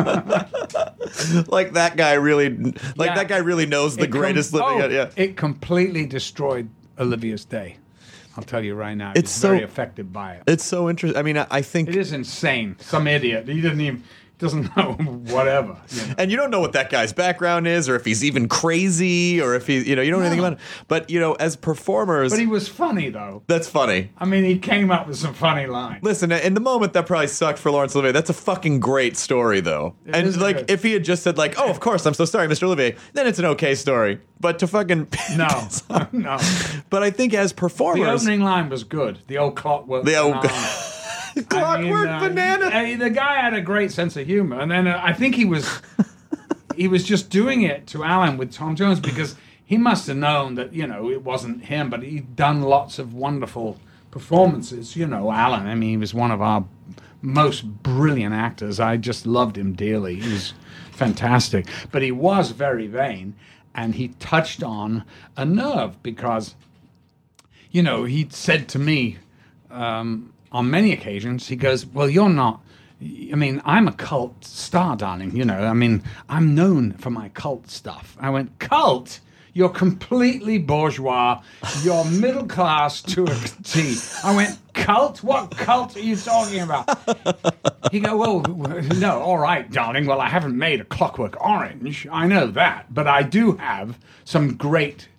Like that guy really, like Yeah. that guy really knows the It com- greatest living. oh, Yeah. It completely destroyed Olivia's day. I'll tell you right now. It's It's very so- affected by it. It's so interesting. I mean, I, I think, It is insane. Some idiot. He doesn't even doesn't know whatever. You know? and you don't know what that guy's background is, or if he's even crazy, or if he, you know, you don't know anything No. about it. But you know, as performers, But he was funny though. that's funny. I mean, he came up with some funny lines. Listen, in the moment that probably sucked for Laurence Olivier. That's a fucking great story, though. It and is like, good. if he had just said like, "Oh, of course, I'm so sorry, Mister Olivier," then it's an okay story. But to fucking No, no. But I think as The performers, opening line was good. The old clockwork. The old- banana. Clockwork I mean, uh, Banana. eh, The guy had a great sense of humor, and then uh, I think he was he was just doing it to Alan with Tom Jones because he must have known that, you know, it wasn't him, but he'd done lots of wonderful performances. You know, Alan. I mean, he was one of our most brilliant actors. I just loved him dearly. He was fantastic, but he was very vain, and he touched on a nerve because, you know, he said to me. Um, On many occasions, he goes, "Well, you're not. I mean, I'm a cult star, darling. You know, I mean, I'm known for my cult stuff." I went, "Cult? You're completely bourgeois. You're middle class to a T." I went, "Cult? What cult are you talking about?" He go, "Well, no, all right, darling. Well, I haven't made a Clockwork Orange. I know that, but I do have some great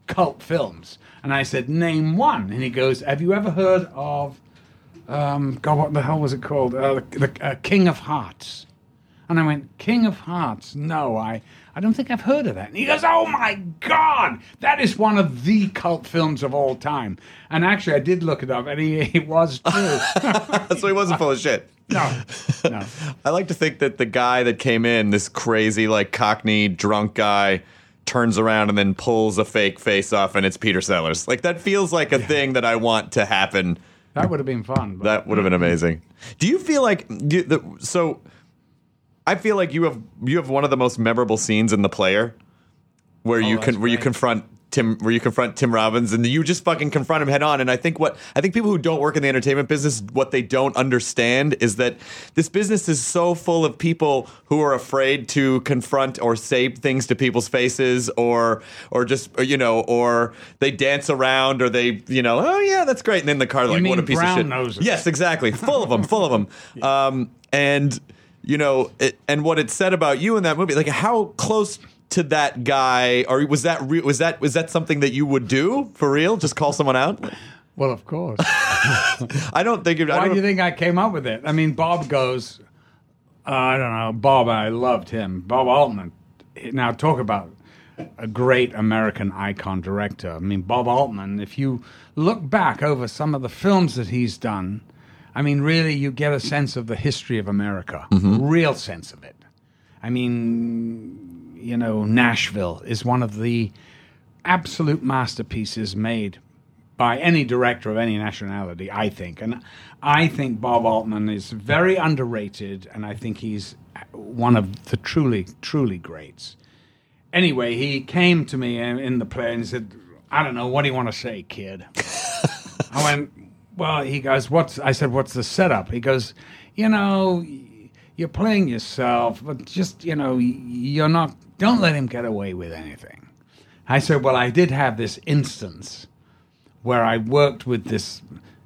cult films. And I said, name one. And he goes, have you ever heard of, um, God, what the hell was it called? Uh, the the uh, King of Hearts. And I went, King of Hearts? No, I, I don't think I've heard of that. And he goes, oh my God, that is one of the cult films of all time. And actually, I did look it up, and he, he was true. So he wasn't full of shit. No, no. I like to think that the guy that came in, this crazy, like, Cockney drunk guy, turns around and then pulls a fake face off, and it's Peter Sellers. Like, that feels like a yeah. thing that I want to happen. That would have been fun. But... That would have been amazing. Do you feel like... Do, the, so... I feel like you have you have one of the most memorable scenes in The Player, where oh, you can where you confront Tim where you confront Tim Robbins, and you just fucking confront him head on. And I think what I think people who don't work in the entertainment business, what they don't understand is that this business is so full of people who are afraid to confront or say things to people's faces, or or just or, you know, or they dance around, or they you know, oh yeah, that's great, and then the car you like mean what a piece brown of shit. Noses. Yes, exactly, full of them, full of them, yeah. um, and. You know, it, and what it said about you in that movie, like how close to that guy, or was that re- was that was that something that you would do for real? Just call someone out? Well, of course. I don't think. It, Why I don't do you think I came up with it? I mean, Bob goes. Uh, I don't know, Bob. I loved him, Bob Altman. Now talk about a great American icon director. I mean, Bob Altman. If you look back over some of the films that he's done. I mean, really, you get a sense of the history of America, mm-hmm. real sense of it. I mean, you know, Nashville is one of the absolute masterpieces made by any director of any nationality, I think. And I think Bob Altman is very underrated, and I think he's one of the truly, truly greats. Anyway, he came to me in the play and he said, I don't know, what do you want to say, kid? I went... Well, he goes, what's, I said, what's the setup? He goes, you know, you're playing yourself, but just, you know, you're not, don't let him get away with anything. I said, well, I did have this instance where I worked with this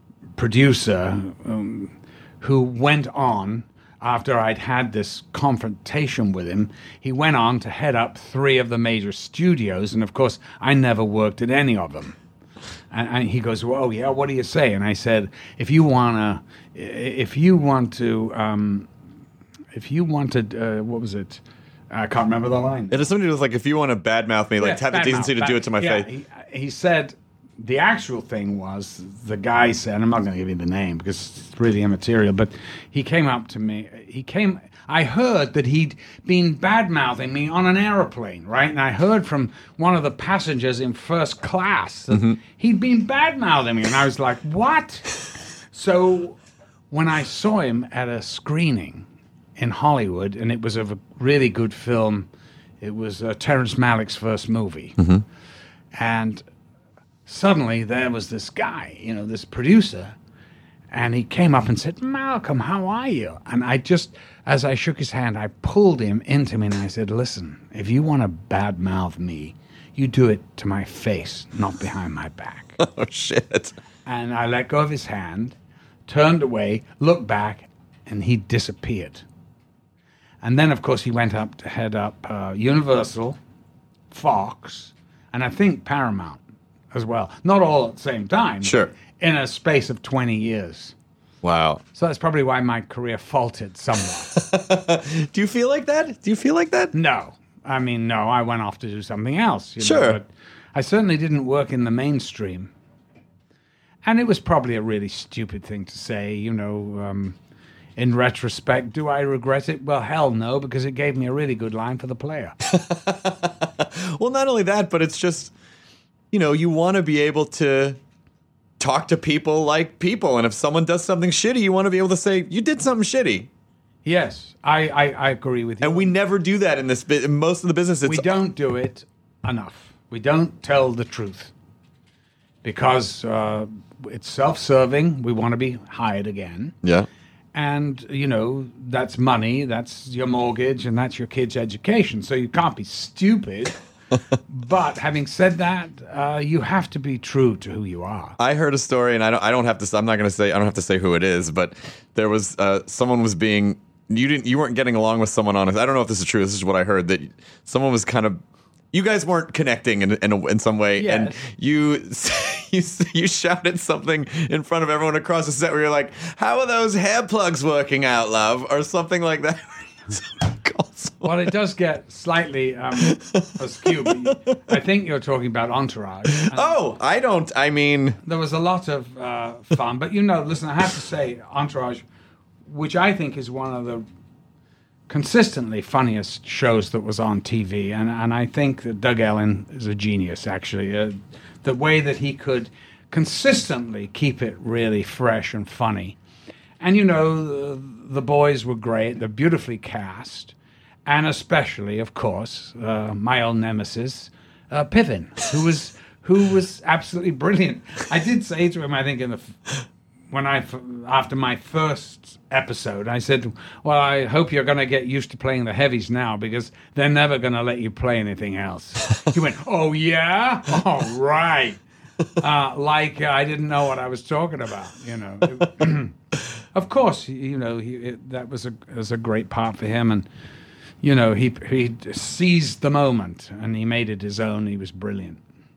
producer um, who went on, after I'd had this confrontation with him, he went on to head up three of the major studios, and of course, I never worked at any of them. And, and he goes, well, yeah, what do you say? And I said, if you wanna, if you want to, um, if you wanted, uh, what was it? I can't remember the line. It is something to do with like, if you want to badmouth me, like yeah, have the decency to bad, do it to my yeah, face. He, he said, the actual thing was, the guy said, I'm not going to give you the name because it's really immaterial, but he came up to me, he came, I heard that he'd been bad-mouthing me on an aeroplane, right? And I heard from one of the passengers in first class that mm-hmm. he'd been bad-mouthing me. And I was like, what? So when I saw him at a screening in Hollywood, and it was of a really good film, it was uh, Terrence Malick's first movie. Mm-hmm. And suddenly there was this guy, you know, this producer, and he came up and said, Malcolm, how are you? And I just, as I shook his hand, I pulled him into me and I said, listen, if you want to badmouth me, you do it to my face, not behind my back. Oh, shit. And I let go of his hand, turned away, looked back, and he disappeared. And then, of course, he went up to head up uh, Universal, Fox, and I think Paramount as well. Not all at the same time. Sure. In a space of twenty years. Wow. So that's probably why my career faltered somewhat. Do you feel like that? Do you feel like that? No. I mean, no, I went off to do something else. You sure. know, but I certainly didn't work in the mainstream. And it was probably a really stupid thing to say, you know, um, in retrospect. Do I regret it? Well, hell no, because it gave me a really good line for The Player. Well, not only that, but it's just, you know, you want to be able to talk to people like people. And if someone does something shitty, you want to be able to say, you did something shitty. Yes, I, I, I agree with you. And we never do that in this bit. In most of the business, it's... We don't do it enough. We don't tell the truth. Because uh, it's self-serving. We want to be hired again. Yeah. And, you know, that's money, that's your mortgage, and that's your kid's education. So you can't be stupid. But having said that, uh, you have to be true to who you are. I heard a story, and I don't. I don't have to. I'm not going to say. I don't have to say who it is. But there was uh, someone was being. You didn't. You weren't getting along with someone on it. I don't know if this is true. This is what I heard. That someone was kind of you guys weren't connecting in in, a, in some way, Yes. and you you you shouted something in front of everyone across the set where you're like, "How are those hair plugs working out, love?" or something like that. Well, it does get slightly um, askew. But I think you're talking about Entourage. And Oh, I don't. I mean, there was a lot of uh, fun, but you know, listen, I have to say, Entourage, which I think is one of the consistently funniest shows that was on T V, and, and I think that Doug Ellin is a genius, actually. Uh, the way that he could consistently keep it really fresh and funny. And, you know, the, the boys were great. They're beautifully cast. And especially, of course, uh, my old nemesis, uh, Piven, who was who was absolutely brilliant. I did say to him, I think, in the when I after my first episode, I said, "Well, I hope you're going to get used to playing the heavies now, because they're never going to let you play anything else." He went, "Oh yeah, all right," uh, like uh, I didn't know what I was talking about, you know. Of course, you know, he, it, that was a was a great part for him, and you know, he he seized the moment and he made it his own. He was brilliant.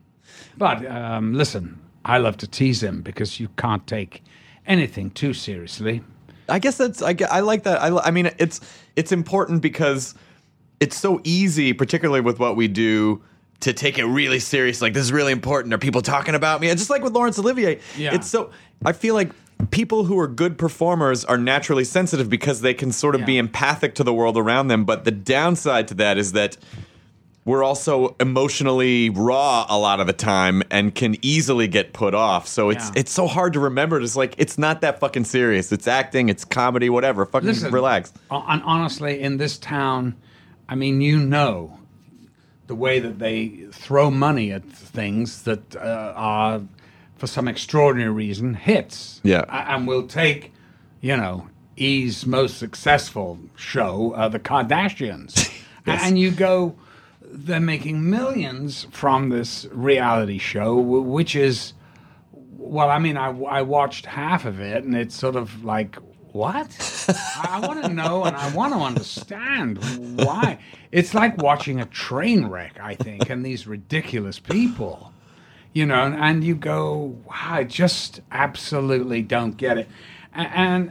But um, listen, I love to tease him because you can't take anything too seriously. I guess that's I, I like that. I, I mean, it's it's important because it's so easy, particularly with what we do, to take it really serious. Like, this is really important. Are people talking about me? And just like with Laurence Olivier, Yeah. it's so. I feel like people who are good performers are naturally sensitive because they can sort of Yeah. be empathic to the world around them. But the downside to that is that we're also emotionally raw a lot of the time and can easily get put off. So it's Yeah. it's so hard to remember. It's like, it's not that fucking serious. It's acting, it's comedy, whatever. Fucking Listen, relax. And honestly, in this town, I mean, you know, the way that they throw money at things that uh, are, for some extraordinary reason, hits. Yeah. A- And we'll take, you know, E's most successful show, uh, The Kardashians. Yes. And you go, they're making millions from this reality show, wh- which is, well, I mean, I, I watched half of it, and it's sort of like, what? I, I want to know, and I want to understand why. It's like watching a train wreck, I think, and these ridiculous people, you know, and, and you go, wow, I just absolutely don't get it. And, and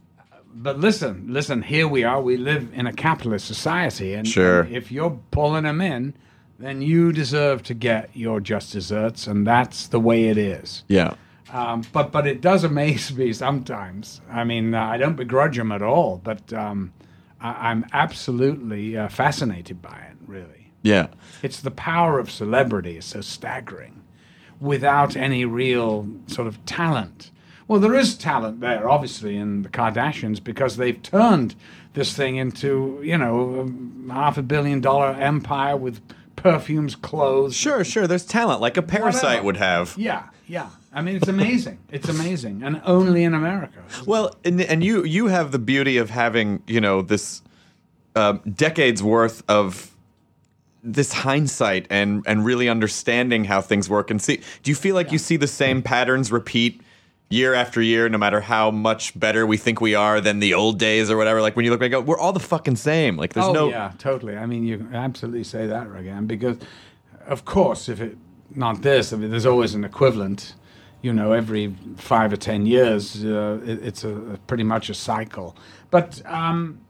but listen, listen, here we are. We live in a capitalist society, and, Sure. and if you're pulling them in, then you deserve to get your just desserts, and that's the way it is. Yeah. Um, but but it does amaze me sometimes. I mean, uh, I don't begrudge them at all, but um, I, I'm absolutely uh, fascinated by it, really. Yeah. It's the power of celebrity is so staggering without any real sort of talent. Well, there is talent there, obviously, in the Kardashians, because they've turned this thing into, you know, a half a billion dollar empire with perfumes, clothes. Sure, sure. There's talent like a Parasite Whatever. would have. Yeah, yeah. I mean, it's amazing. It's amazing. And only in America. Well, and, and you you have the beauty of having, you know, this um, decades worth of this hindsight and and really understanding how things work. And see, do you feel like you see the same patterns repeat year after year, no matter how much better we think we are than the old days or whatever? Like, when you look back, we're all the fucking same. Like, there's oh, no. yeah, totally. I mean, you absolutely say that again, because, of course, if it not this, I mean, there's always an equivalent. You know, every five or ten years, uh, it, it's a, a pretty much a cycle. But um,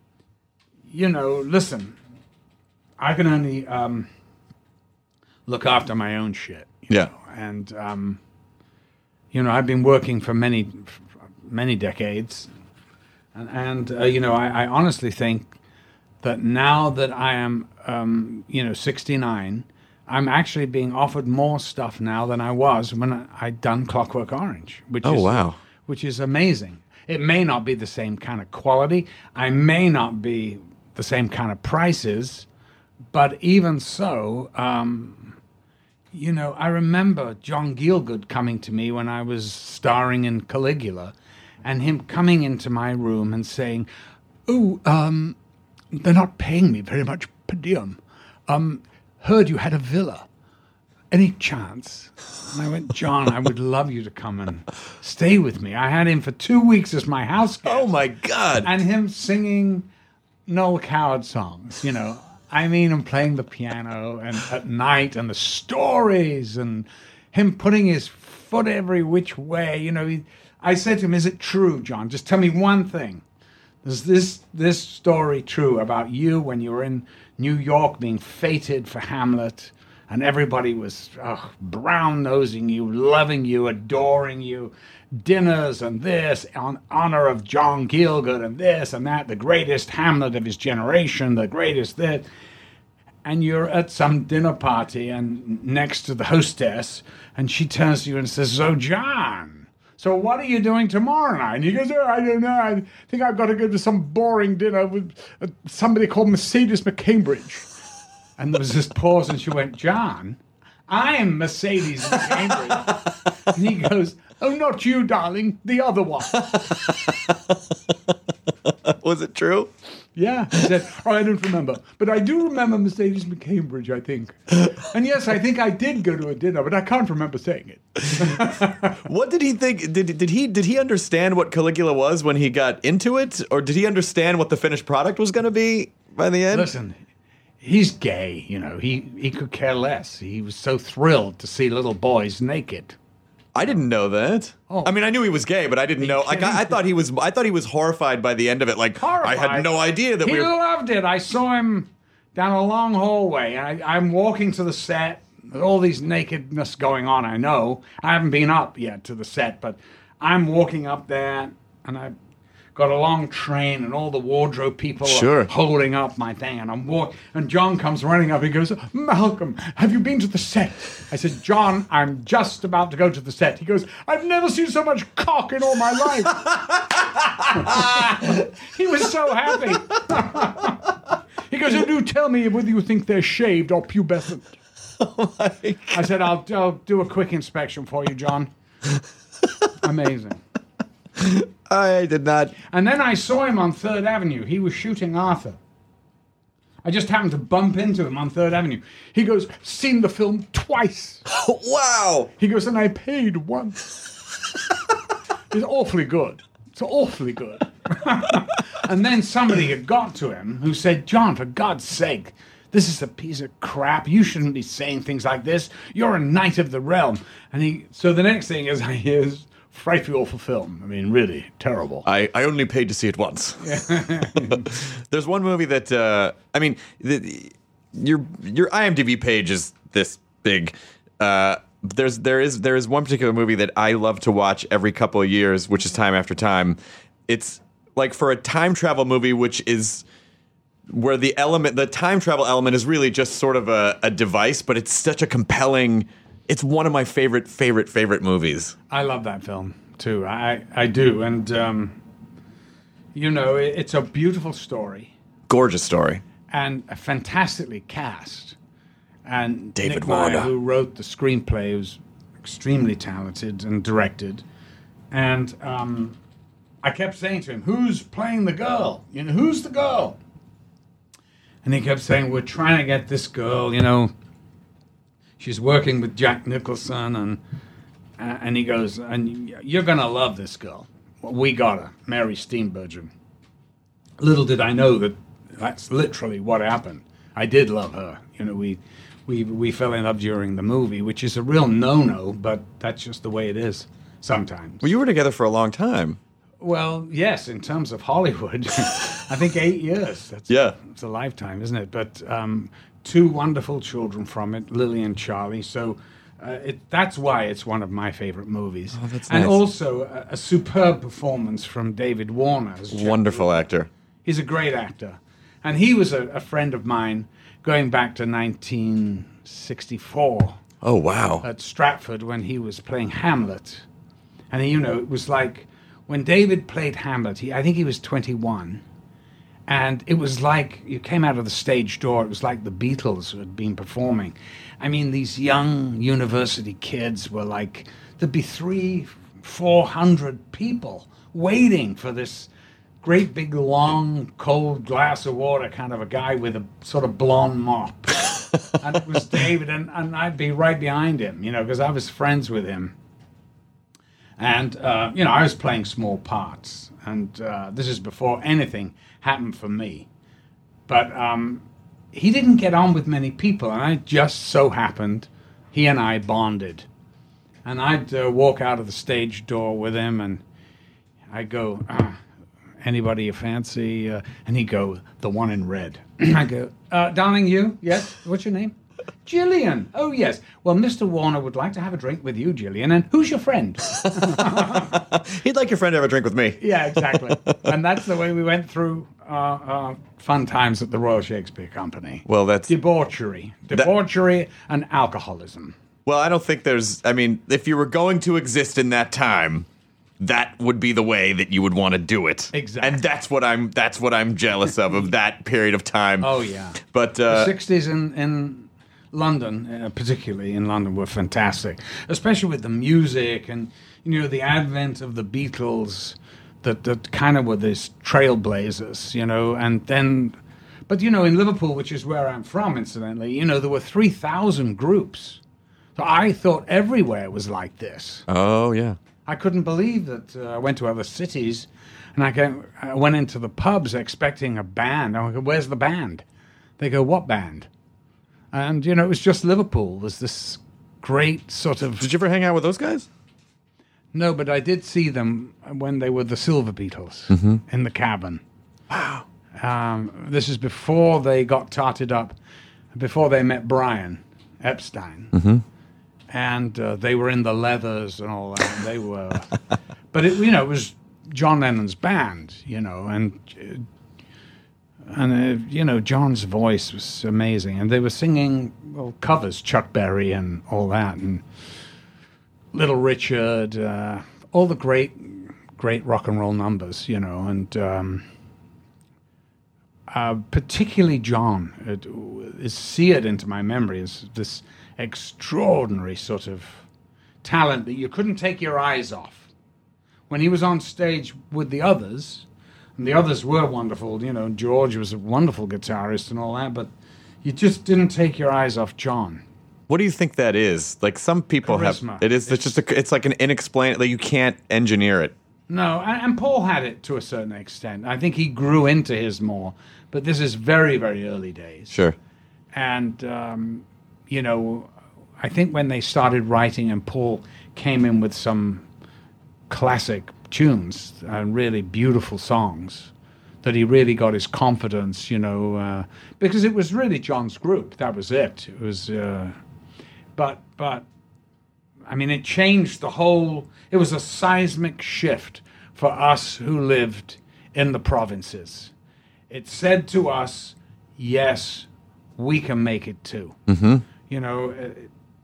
you know, listen, I can only um, look after my own shit. you Yeah. know, and um, you know, I've been working for many, many decades, and, and uh, you know, I, I honestly think that now that I am, um, you know, sixty-nine, I'm actually being offered more stuff now than I was when I, I'd done Clockwork Orange, which Oh, is wow. which is amazing. It may not be the same kind of quality. I may not be the same kind of prices, but even so, um, you know, I remember John Gielgud coming to me when I was starring in Caligula, and him coming into my room and saying, "Oh, um, they're not paying me very much per diem. Um, heard you had a villa. Any chance?" And I went, "John, I would love you to come and stay with me." I had him for two weeks as my house guest. Oh my God. And him singing Noel Coward songs, you know. I mean, him playing the piano and at night and the stories and him putting his foot every which way. You know, he, I said to him, is it true, John? Just tell me one thing. Is this this story true about you when you were in New York being feted for Hamlet and everybody was oh, brown-nosing you, loving you, adoring you, dinners and this, on honor of John Gielgud and this and that, the greatest Hamlet of his generation, the greatest this. And you're at some dinner party and next to the hostess and she turns to you and says, so John, so what are you doing tomorrow night? And he goes, oh, I don't know. I think I've got to go to some boring dinner with uh, somebody called Mercedes McCambridge. And there was this pause, and she went, John, I'm Mercedes McCambridge. And he goes, oh, not you, darling, the other one. Was it true? Yeah. He said, oh, I don't remember. But I do remember Mercedes McCambridge, I think. And yes, I think I did go to a dinner, but I can't remember saying it. What did he think? Did, did he did he understand what Caligula was when he got into it? Or did he understand what the finished product was going to be by the end? Listen, he's gay, you know. He, he could care less. He was so thrilled to see little boys naked. I didn't know that. Oh. I mean, I knew he was gay, but I didn't know. Like, I, I thought he was. I thought he was horrified by the end of it. Like, Horrified. I had no idea that he we were. loved it. I saw him down a long hallway. I, I'm walking to the set. There's all these nakedness going on. I know. I haven't been up yet to the set, but I'm walking up there, and I got a long train, and all the wardrobe people Sure. are holding up my thing, and I'm walk. And John comes running up. He goes, Malcolm, have you been to the set? I said, John, I'm just about to go to the set. He goes, I've never seen so much cock in all my life. He was so happy. He goes, oh, do tell me whether you think they're shaved or pubescent. Oh my God. I said, I'll, I'll do a quick inspection for you, John. Amazing. I did not. And then I saw him on Third Avenue. He was shooting Arthur. I just happened to bump into him on Third Avenue. He goes, seen the film twice. Wow. He goes, and I paid once. It's awfully good. It's awfully good. And then somebody had got to him who said, John, for God's sake, this is a piece of crap. You shouldn't be saying things like this. You're a knight of the realm. And he, so the next thing is I hear is frightfully awful film. I mean, really terrible. I, I only paid to see it once. There's one movie that uh, I mean, the, your your IMDb page is this big. Uh, there's there is there is one particular movie that I love to watch every couple of years, which is Time After Time. It's like for a time travel movie, which is where the element, the time travel element, is really just sort of a, a device, but it's such a compelling. It's one of my favorite, favorite, favorite movies. I love that film, too. I, I do. And, um, you know, it, it's a beautiful story. Gorgeous story. And a fantastically cast. And David Nick Meyer, Warner. who wrote the screenplay, was extremely talented and directed. And um, I kept saying to him, who's playing the girl? You know, who's the girl? And he kept saying, we're trying to get this girl, you know. She's working with Jack Nicholson, and uh, and he goes, and you're going to love this girl. Well, we got her, Mary Steenburgen. Little did I know that that's literally what happened. I did love her. You know, we we we fell in love during the movie, which is a real no-no, but that's just the way it is sometimes. Well, you were together for a long time. Well, yes, in terms of Hollywood, I think eight years. That's, Yeah. It's a lifetime, isn't it? But um, two wonderful children from it, Lily and Charlie. So uh, it, that's why it's one of my favorite movies. Oh, that's and nice. also a, a superb performance from David Warner. As Jack Wonderful Ruby. actor. He's a great actor. And he was a, a friend of mine going back to nineteen sixty-four Oh, wow. at Stratford when he was playing Hamlet. And, you know, it was like when David played Hamlet, he, I think he was twenty-one. And it was like you came out of the stage door. It was like the Beatles had been performing. I mean, these young university kids were like, there'd be three, four hundred people waiting for this great big long cold glass of water kind of a guy with a sort of blonde mop. And it was David, and, and I'd be right behind him, you know, because I was friends with him. And, uh, you know, I was playing small parts. And uh, this is before anything happened for me. But um, he didn't get on with many people, and I just so happened he and I bonded. And I'd uh, walk out of the stage door with him, and I'd go, uh, anybody you fancy? Uh, and he'd go, the one in red. I go, uh, darling, you? Yes? What's your name? Gillian. Oh, yes. Well, Mister Warner would like to have a drink with you, Gillian. And who's your friend? He'd like your friend to have a drink with me. Yeah, exactly. And that's the way we went through uh, uh, fun times at the Royal Shakespeare Company. Well, that's... Debauchery. Debauchery and alcoholism. Well, I don't think there's... I mean, if you were going to exist in that time, that would be the way that you would want to do it. Exactly. And that's what I'm That's what I'm jealous of, of that period of time. Oh, yeah. But... Uh, the sixties in... in London, uh, particularly in London, were fantastic, especially with the music and, you know, the advent of the Beatles that, that kind of were these trailblazers, you know, and then, but, you know, in Liverpool, which is where I'm from, incidentally, you know, there were three thousand groups. So I thought everywhere was like this. Oh, yeah. I couldn't believe that uh, I went to other cities and I, go, I went into the pubs expecting a band. I go, where's the band? They go, what band? And, you know, it was just Liverpool. There's this great sort of... Did you ever hang out with those guys? No, but I did see them when they were the Silver Beatles mm-hmm. in the Cavern. Wow. Um, this is before they got tarted up, before they met Brian Epstein. Mm-hmm. And uh, they were in the leathers and all that. They were... But, it, you know, it was John Lennon's band, you know, and... Uh, And, uh, you know, John's voice was amazing. And they were singing, well, covers, Chuck Berry and all that, and Little Richard, uh, all the great, great rock and roll numbers, you know. And um, uh, particularly John it, is seared into my memory as this extraordinary sort of talent that you couldn't take your eyes off. When he was on stage with the others... And the others were wonderful, you know, George was a wonderful guitarist and all that, but you just didn't take your eyes off John. What do you think that is? Like, some people Charisma. have... It is it's, just a, it's like an inexplainable... Like, you can't engineer it. No, and, and Paul had it to a certain extent. I think he grew into his more, but this is very, very early days. Sure. And, um, you know, I think when they started writing and Paul came in with some classic tunes and really beautiful songs, that he really got his confidence, you know, uh, because it was really John's group. That was it. It was, uh, but, but, I mean, it changed the whole, it was a seismic shift for us who lived in the provinces. It said to us, yes, we can make it too. Mm-hmm. You know, uh,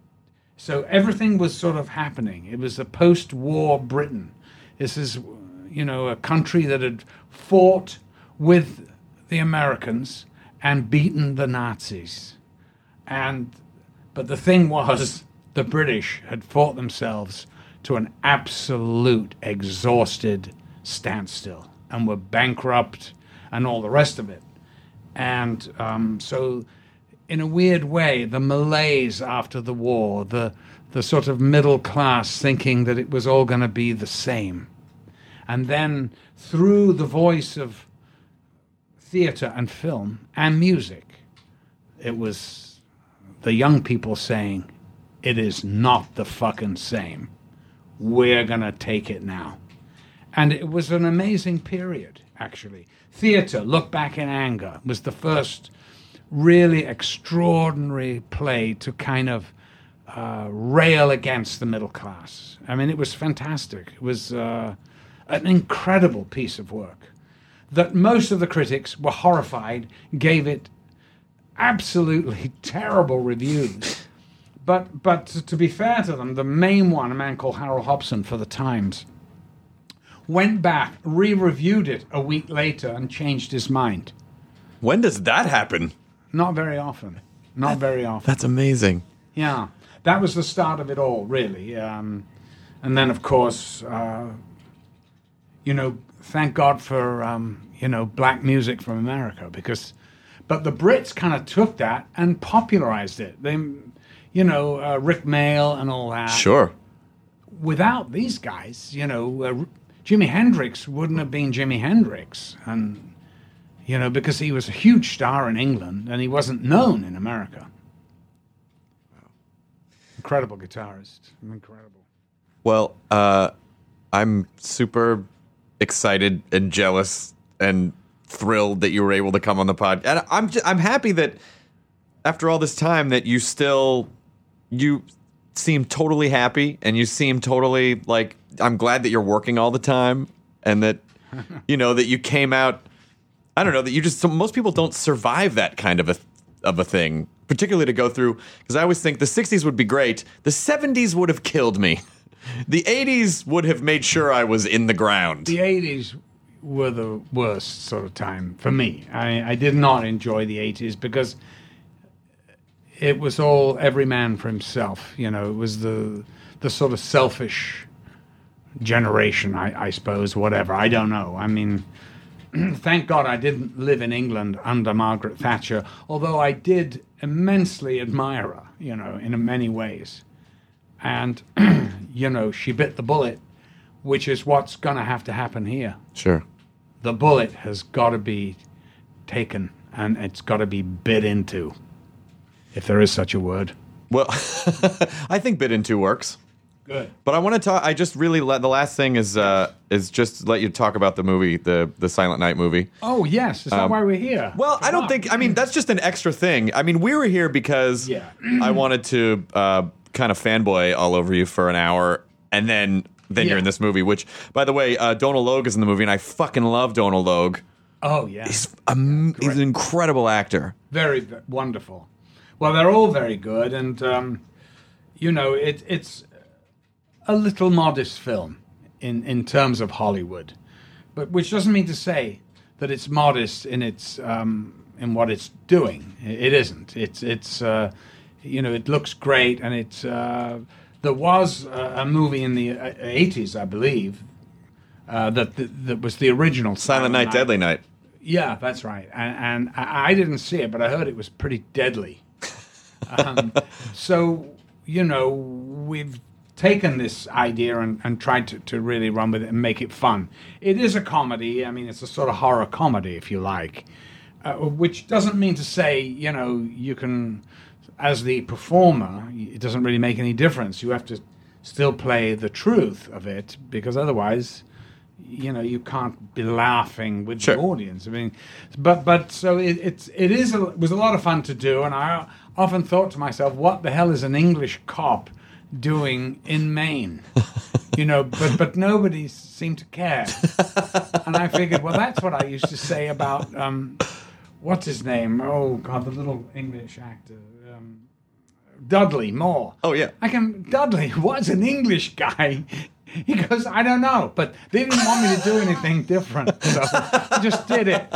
so everything was sort of happening. It was a post-war Britain. This is, you know, a country that had fought with the Americans and beaten the Nazis. And, but the thing was, the British had fought themselves to an absolute exhausted standstill and were bankrupt and all the rest of it. And um, so, in a weird way, the malaise after the war, the the sort of middle class thinking that it was all going to be the same. And then through the voice of theater and film and music, it was the young people saying, it is not the fucking same. We're going to take it now. And it was an amazing period, actually. Theater, Look Back in Anger, was the first really extraordinary play to kind of uh, rail against the middle class. I mean, it was fantastic. It was uh, an incredible piece of work that most of the critics were horrified, gave it absolutely terrible reviews. But but to be fair to them, the main one, a man called Harold Hobson for the Times, went back, re-reviewed it a week later and changed his mind. When does that happen? Not very often. Not that, very often. That's amazing. Yeah. That was the start of it all, really. Um, and then, of course, uh, you know, thank God for, um, you know, black music from America. because, But the Brits kind of took that and popularized it. They, you know, uh, Rick Mail and all that. Sure. Without these guys, you know, uh, Jimi Hendrix wouldn't have been Jimi Hendrix. And, You know, because he was a huge star in England and he wasn't known in America. Incredible guitarist. Incredible. Well, uh, I'm super excited and jealous and thrilled that you were able to come on the pod. And I'm just, I'm happy that after all this time that you still you seem totally happy and you seem totally like I'm glad that you're working all the time and that you know that you came out. I don't know that you just most people don't survive that kind of a of a thing, particularly to go through because I always think the sixties would be great. The seventies would have killed me. The eighties would have made sure I was in the ground. The eighties were the worst sort of time for me. I, I did not enjoy the eighties because it was all every man for himself. You know, it was the the sort of selfish generation, I, I suppose, whatever. I don't know. I mean, thank God I didn't live in England under Margaret Thatcher, although I did immensely admire her, you know, in many ways. And, you know, she bit the bullet, which is what's going to have to happen here. Sure. The bullet has got to be taken, and it's got to be bit into, if there is such a word. Well, I think bit into works. Good. But I want to talk. I just really let the last thing is uh, is just let you talk about the movie, the the Silent Night movie. Oh yes, is that Um, why we're here? Well, I don't think. I mean, that's just an extra thing. I mean, we were here because Yeah. I wanted to uh, kind of fanboy all over you for an hour, and then then you're Yeah. in this movie. Which, by the way, uh, Donal Logue is in the movie, and I fucking love Donal Logue. Oh yeah, He's um, he's an incredible actor. very v- wonderful. Well, they're all very good, and um, you know, it, it's a little modest film in, in terms of Hollywood, but which doesn't mean to say that it's modest in its um, in what it's doing. It, it isn't. It's it's uh, you know, it looks great, and it's uh, there was a, a movie in the uh, eighties, I believe, uh, that, that that was the original Silent Night, Deadly Night. Yeah, that's right. And, and I I didn't see it, but I heard it was pretty deadly. Um, so, you know, we've taken this idea and, and tried to, to really run with it and make it fun. It is a comedy. I mean, it's a sort of horror comedy, if you like, uh, which doesn't mean to say, you know, you can, as the performer, it doesn't really make any difference. You have to still play the truth of it, because otherwise, you know, you can't be laughing with Sure. the audience. I mean, but but so it, it's it is a, it was a lot of fun to do, and I often thought to myself, what the hell is an English cop doing in Maine? You know, but but nobody seemed to care, and I figured, well, that's what I used to say about um, what's his name? Oh God, the little English actor. Um, Dudley Moore. Oh, yeah. I can Dudley was an English guy. He goes, I don't know, but they didn't want me to do anything different, so I just did it.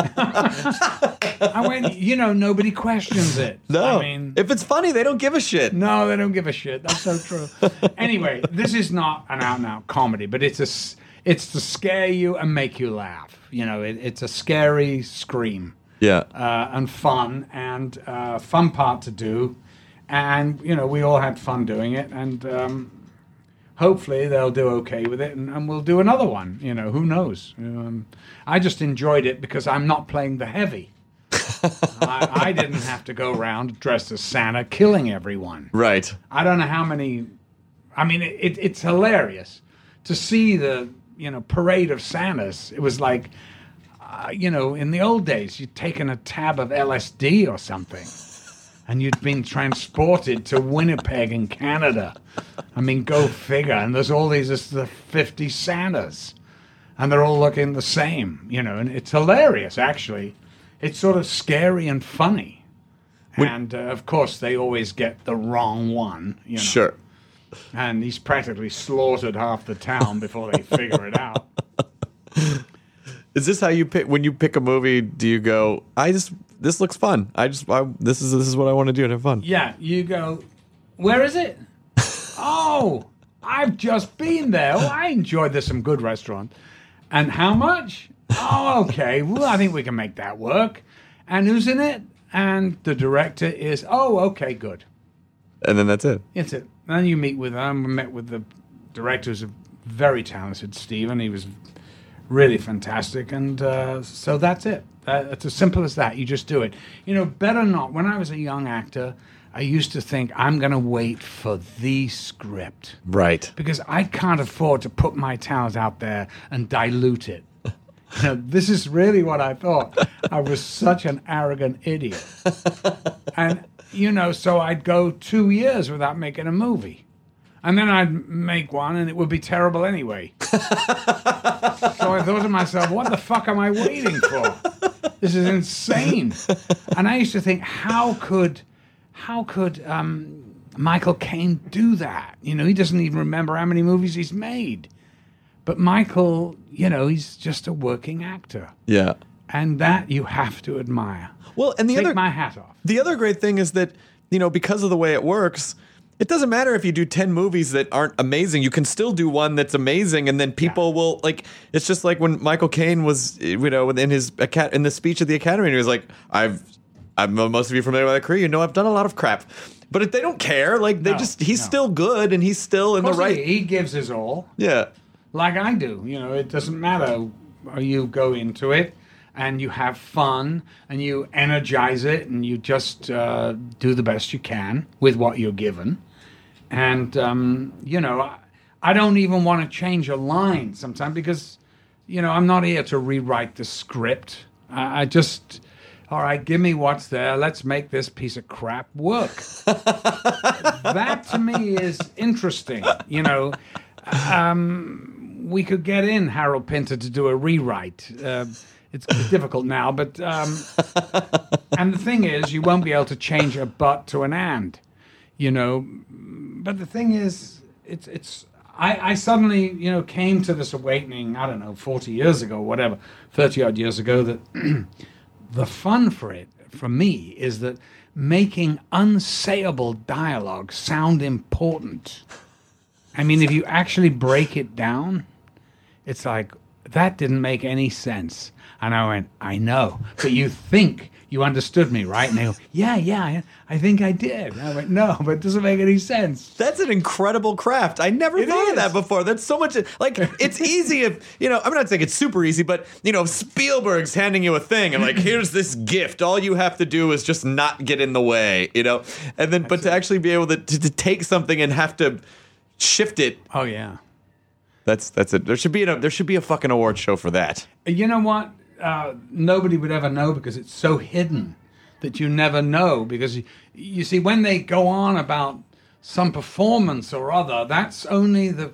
I went, you know, nobody questions it. No, I mean, if it's funny, they don't give a shit. no, they don't give a shit. That's so true. Anyway, this is not an out-and-out comedy, but it's a, s- it's to scare you and make you laugh. You know, it, it's a scary scream. Yeah. Uh, and fun, and uh, fun part to do. And, you know, we all had fun doing it, and um, hopefully they'll do okay with it, and, and we'll do another one. You know, who knows? Um, I just enjoyed it because I'm not playing the heavy. I, I didn't have to go around dressed as Santa killing everyone. Right. I don't know how many. I mean, it, it, it's hilarious to see the, you know, parade of Santas. It was like, uh, you know, in the old days, you'd taken a tab of L S D or something, and you'd been transported to Winnipeg in Canada. I mean, go figure. And there's all these, it's the fifty Santas, and they're all looking the same, you know, and it's hilarious, actually. It's sort of scary and funny. And, uh, of course, they always get the wrong one, you know. Sure. And he's practically slaughtered half the town before they figure it out. Is this how you pick when you pick a movie? Do you go, I just this looks fun. I just I, this is this is what I want to do and have fun. Yeah, you go, where is it? Oh, I've just been there. Oh, I enjoyed this, some good restaurant. And how much? Oh, okay. Well, I think we can make that work. And who's in it? And the director is, oh, okay, good. And then that's it. That's it. Then you meet with, I met with the director, who's a very talented Stephen. He was really fantastic. And uh, so that's it. Uh, it's as simple as that. You just do it. You know, better not. When I was a young actor, I used to think, I'm going to wait for the script. Right. Because I can't afford to put my talent out there and dilute it. You know, this is really what I thought. I was such an arrogant idiot. And, you know, so I'd go two years without making a movie. And then I'd make one, and it would be terrible anyway. So I thought to myself, what the fuck am I waiting for? This is insane. And I used to think, how could, how could um, Michael Caine do that? You know, he doesn't even remember how many movies he's made. But Michael, you know, he's just a working actor. Yeah. And that you have to admire. Well, and the Take other my hat off. The other great thing is that, you know, because of the way it works, it doesn't matter if you do ten movies that aren't amazing. You can still do one that's amazing, and then people yeah. will, like, it's just like when Michael Caine was, you know, in his in the speech at the Academy, and he was like, I've, I'm most of you familiar with my career, you know, I've done a lot of crap. But if they don't care, like, they no, just, he's no. still good, and he's still in the right. He, he gives his all. Yeah. Like I do. You know, it doesn't matter. You go into it, and you have fun, and you energize it, and you just uh, do the best you can with what you're given. And, um, you know, I, I don't even want to change a line sometimes because, you know, I'm not here to rewrite the script. I, I just, all right, give me what's there. Let's make this piece of crap work. That, to me, is interesting. You know, um, we could get in Harold Pinter to do a rewrite. Uh, It's difficult now, but um, and the thing is, you won't be able to change a but to an and, you know. But the thing is, it's it's. I, I suddenly, you know, came to this awakening. I don't know, forty years ago, whatever, thirty odd years ago. That the fun for it, for me, is that making unsayable dialogue sound important. I mean, if you actually break it down, it's like that didn't make any sense. And I went, I know, but you think you understood me, right? And they go, yeah, yeah, I, I think I did. And I went, no, but it doesn't make any sense. That's an incredible craft. I never It thought is. of that before. That's so much, like, it's easy if, you know, I'm not saying it's super easy, but, you know, Spielberg's handing you a thing and, like, here's this gift. All you have to do is just not get in the way, you know? And then, but to actually be able to, to, to take something and have to shift it. Oh, yeah. That's that's it. There should be a there should be a fucking award show for that. You know what? Uh, nobody would ever know because it's so hidden that you never know. Because, you, you see, when they go on about some performance or other, that's only the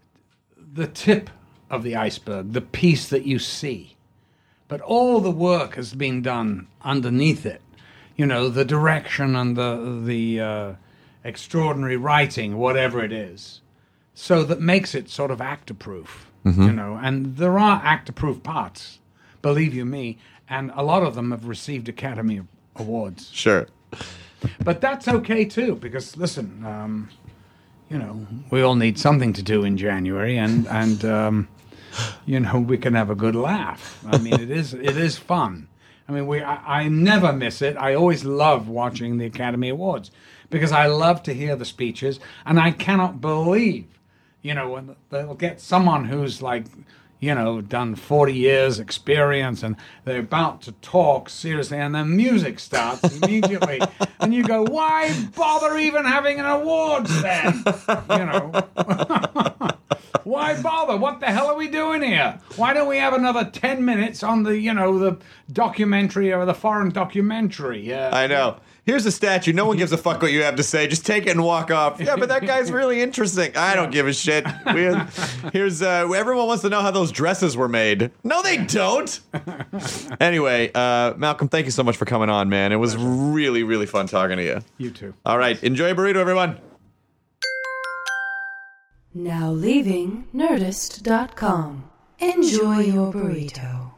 the tip of the iceberg, the piece that you see. But all the work has been done underneath it. You know, the direction and the, the uh, extraordinary writing, whatever it is. So that makes it sort of actor-proof, mm-hmm. you know. And there are actor-proof parts, believe you me, and a lot of them have received Academy Awards. Sure. But that's okay, too, because, listen, um, you know, we all need something to do in January, and, and um, you know, we can have a good laugh. I mean, it is it is fun. I mean, we I, I never miss it. I always love watching the Academy Awards because I love to hear the speeches, and I cannot believe, you know, when they'll get someone who's like, you know, done forty years experience and they're about to talk seriously and then music starts immediately. And you go, why bother even having an awards then? You know, why bother? What the hell are we doing here? Why don't we have another ten minutes on the, you know, the documentary or the foreign documentary? Uh, I know. Here's a statue. No one gives a fuck what you have to say. Just take it and walk off. Yeah, but that guy's really interesting. I don't give a shit. We, here's uh, everyone wants to know how those dresses were made. No, they don't. Anyway, uh, Malcolm, thank you so much for coming on, man. It was really, really fun talking to you. You too. All right, enjoy a burrito, everyone. Now leaving Nerdist dot com. Enjoy your burrito.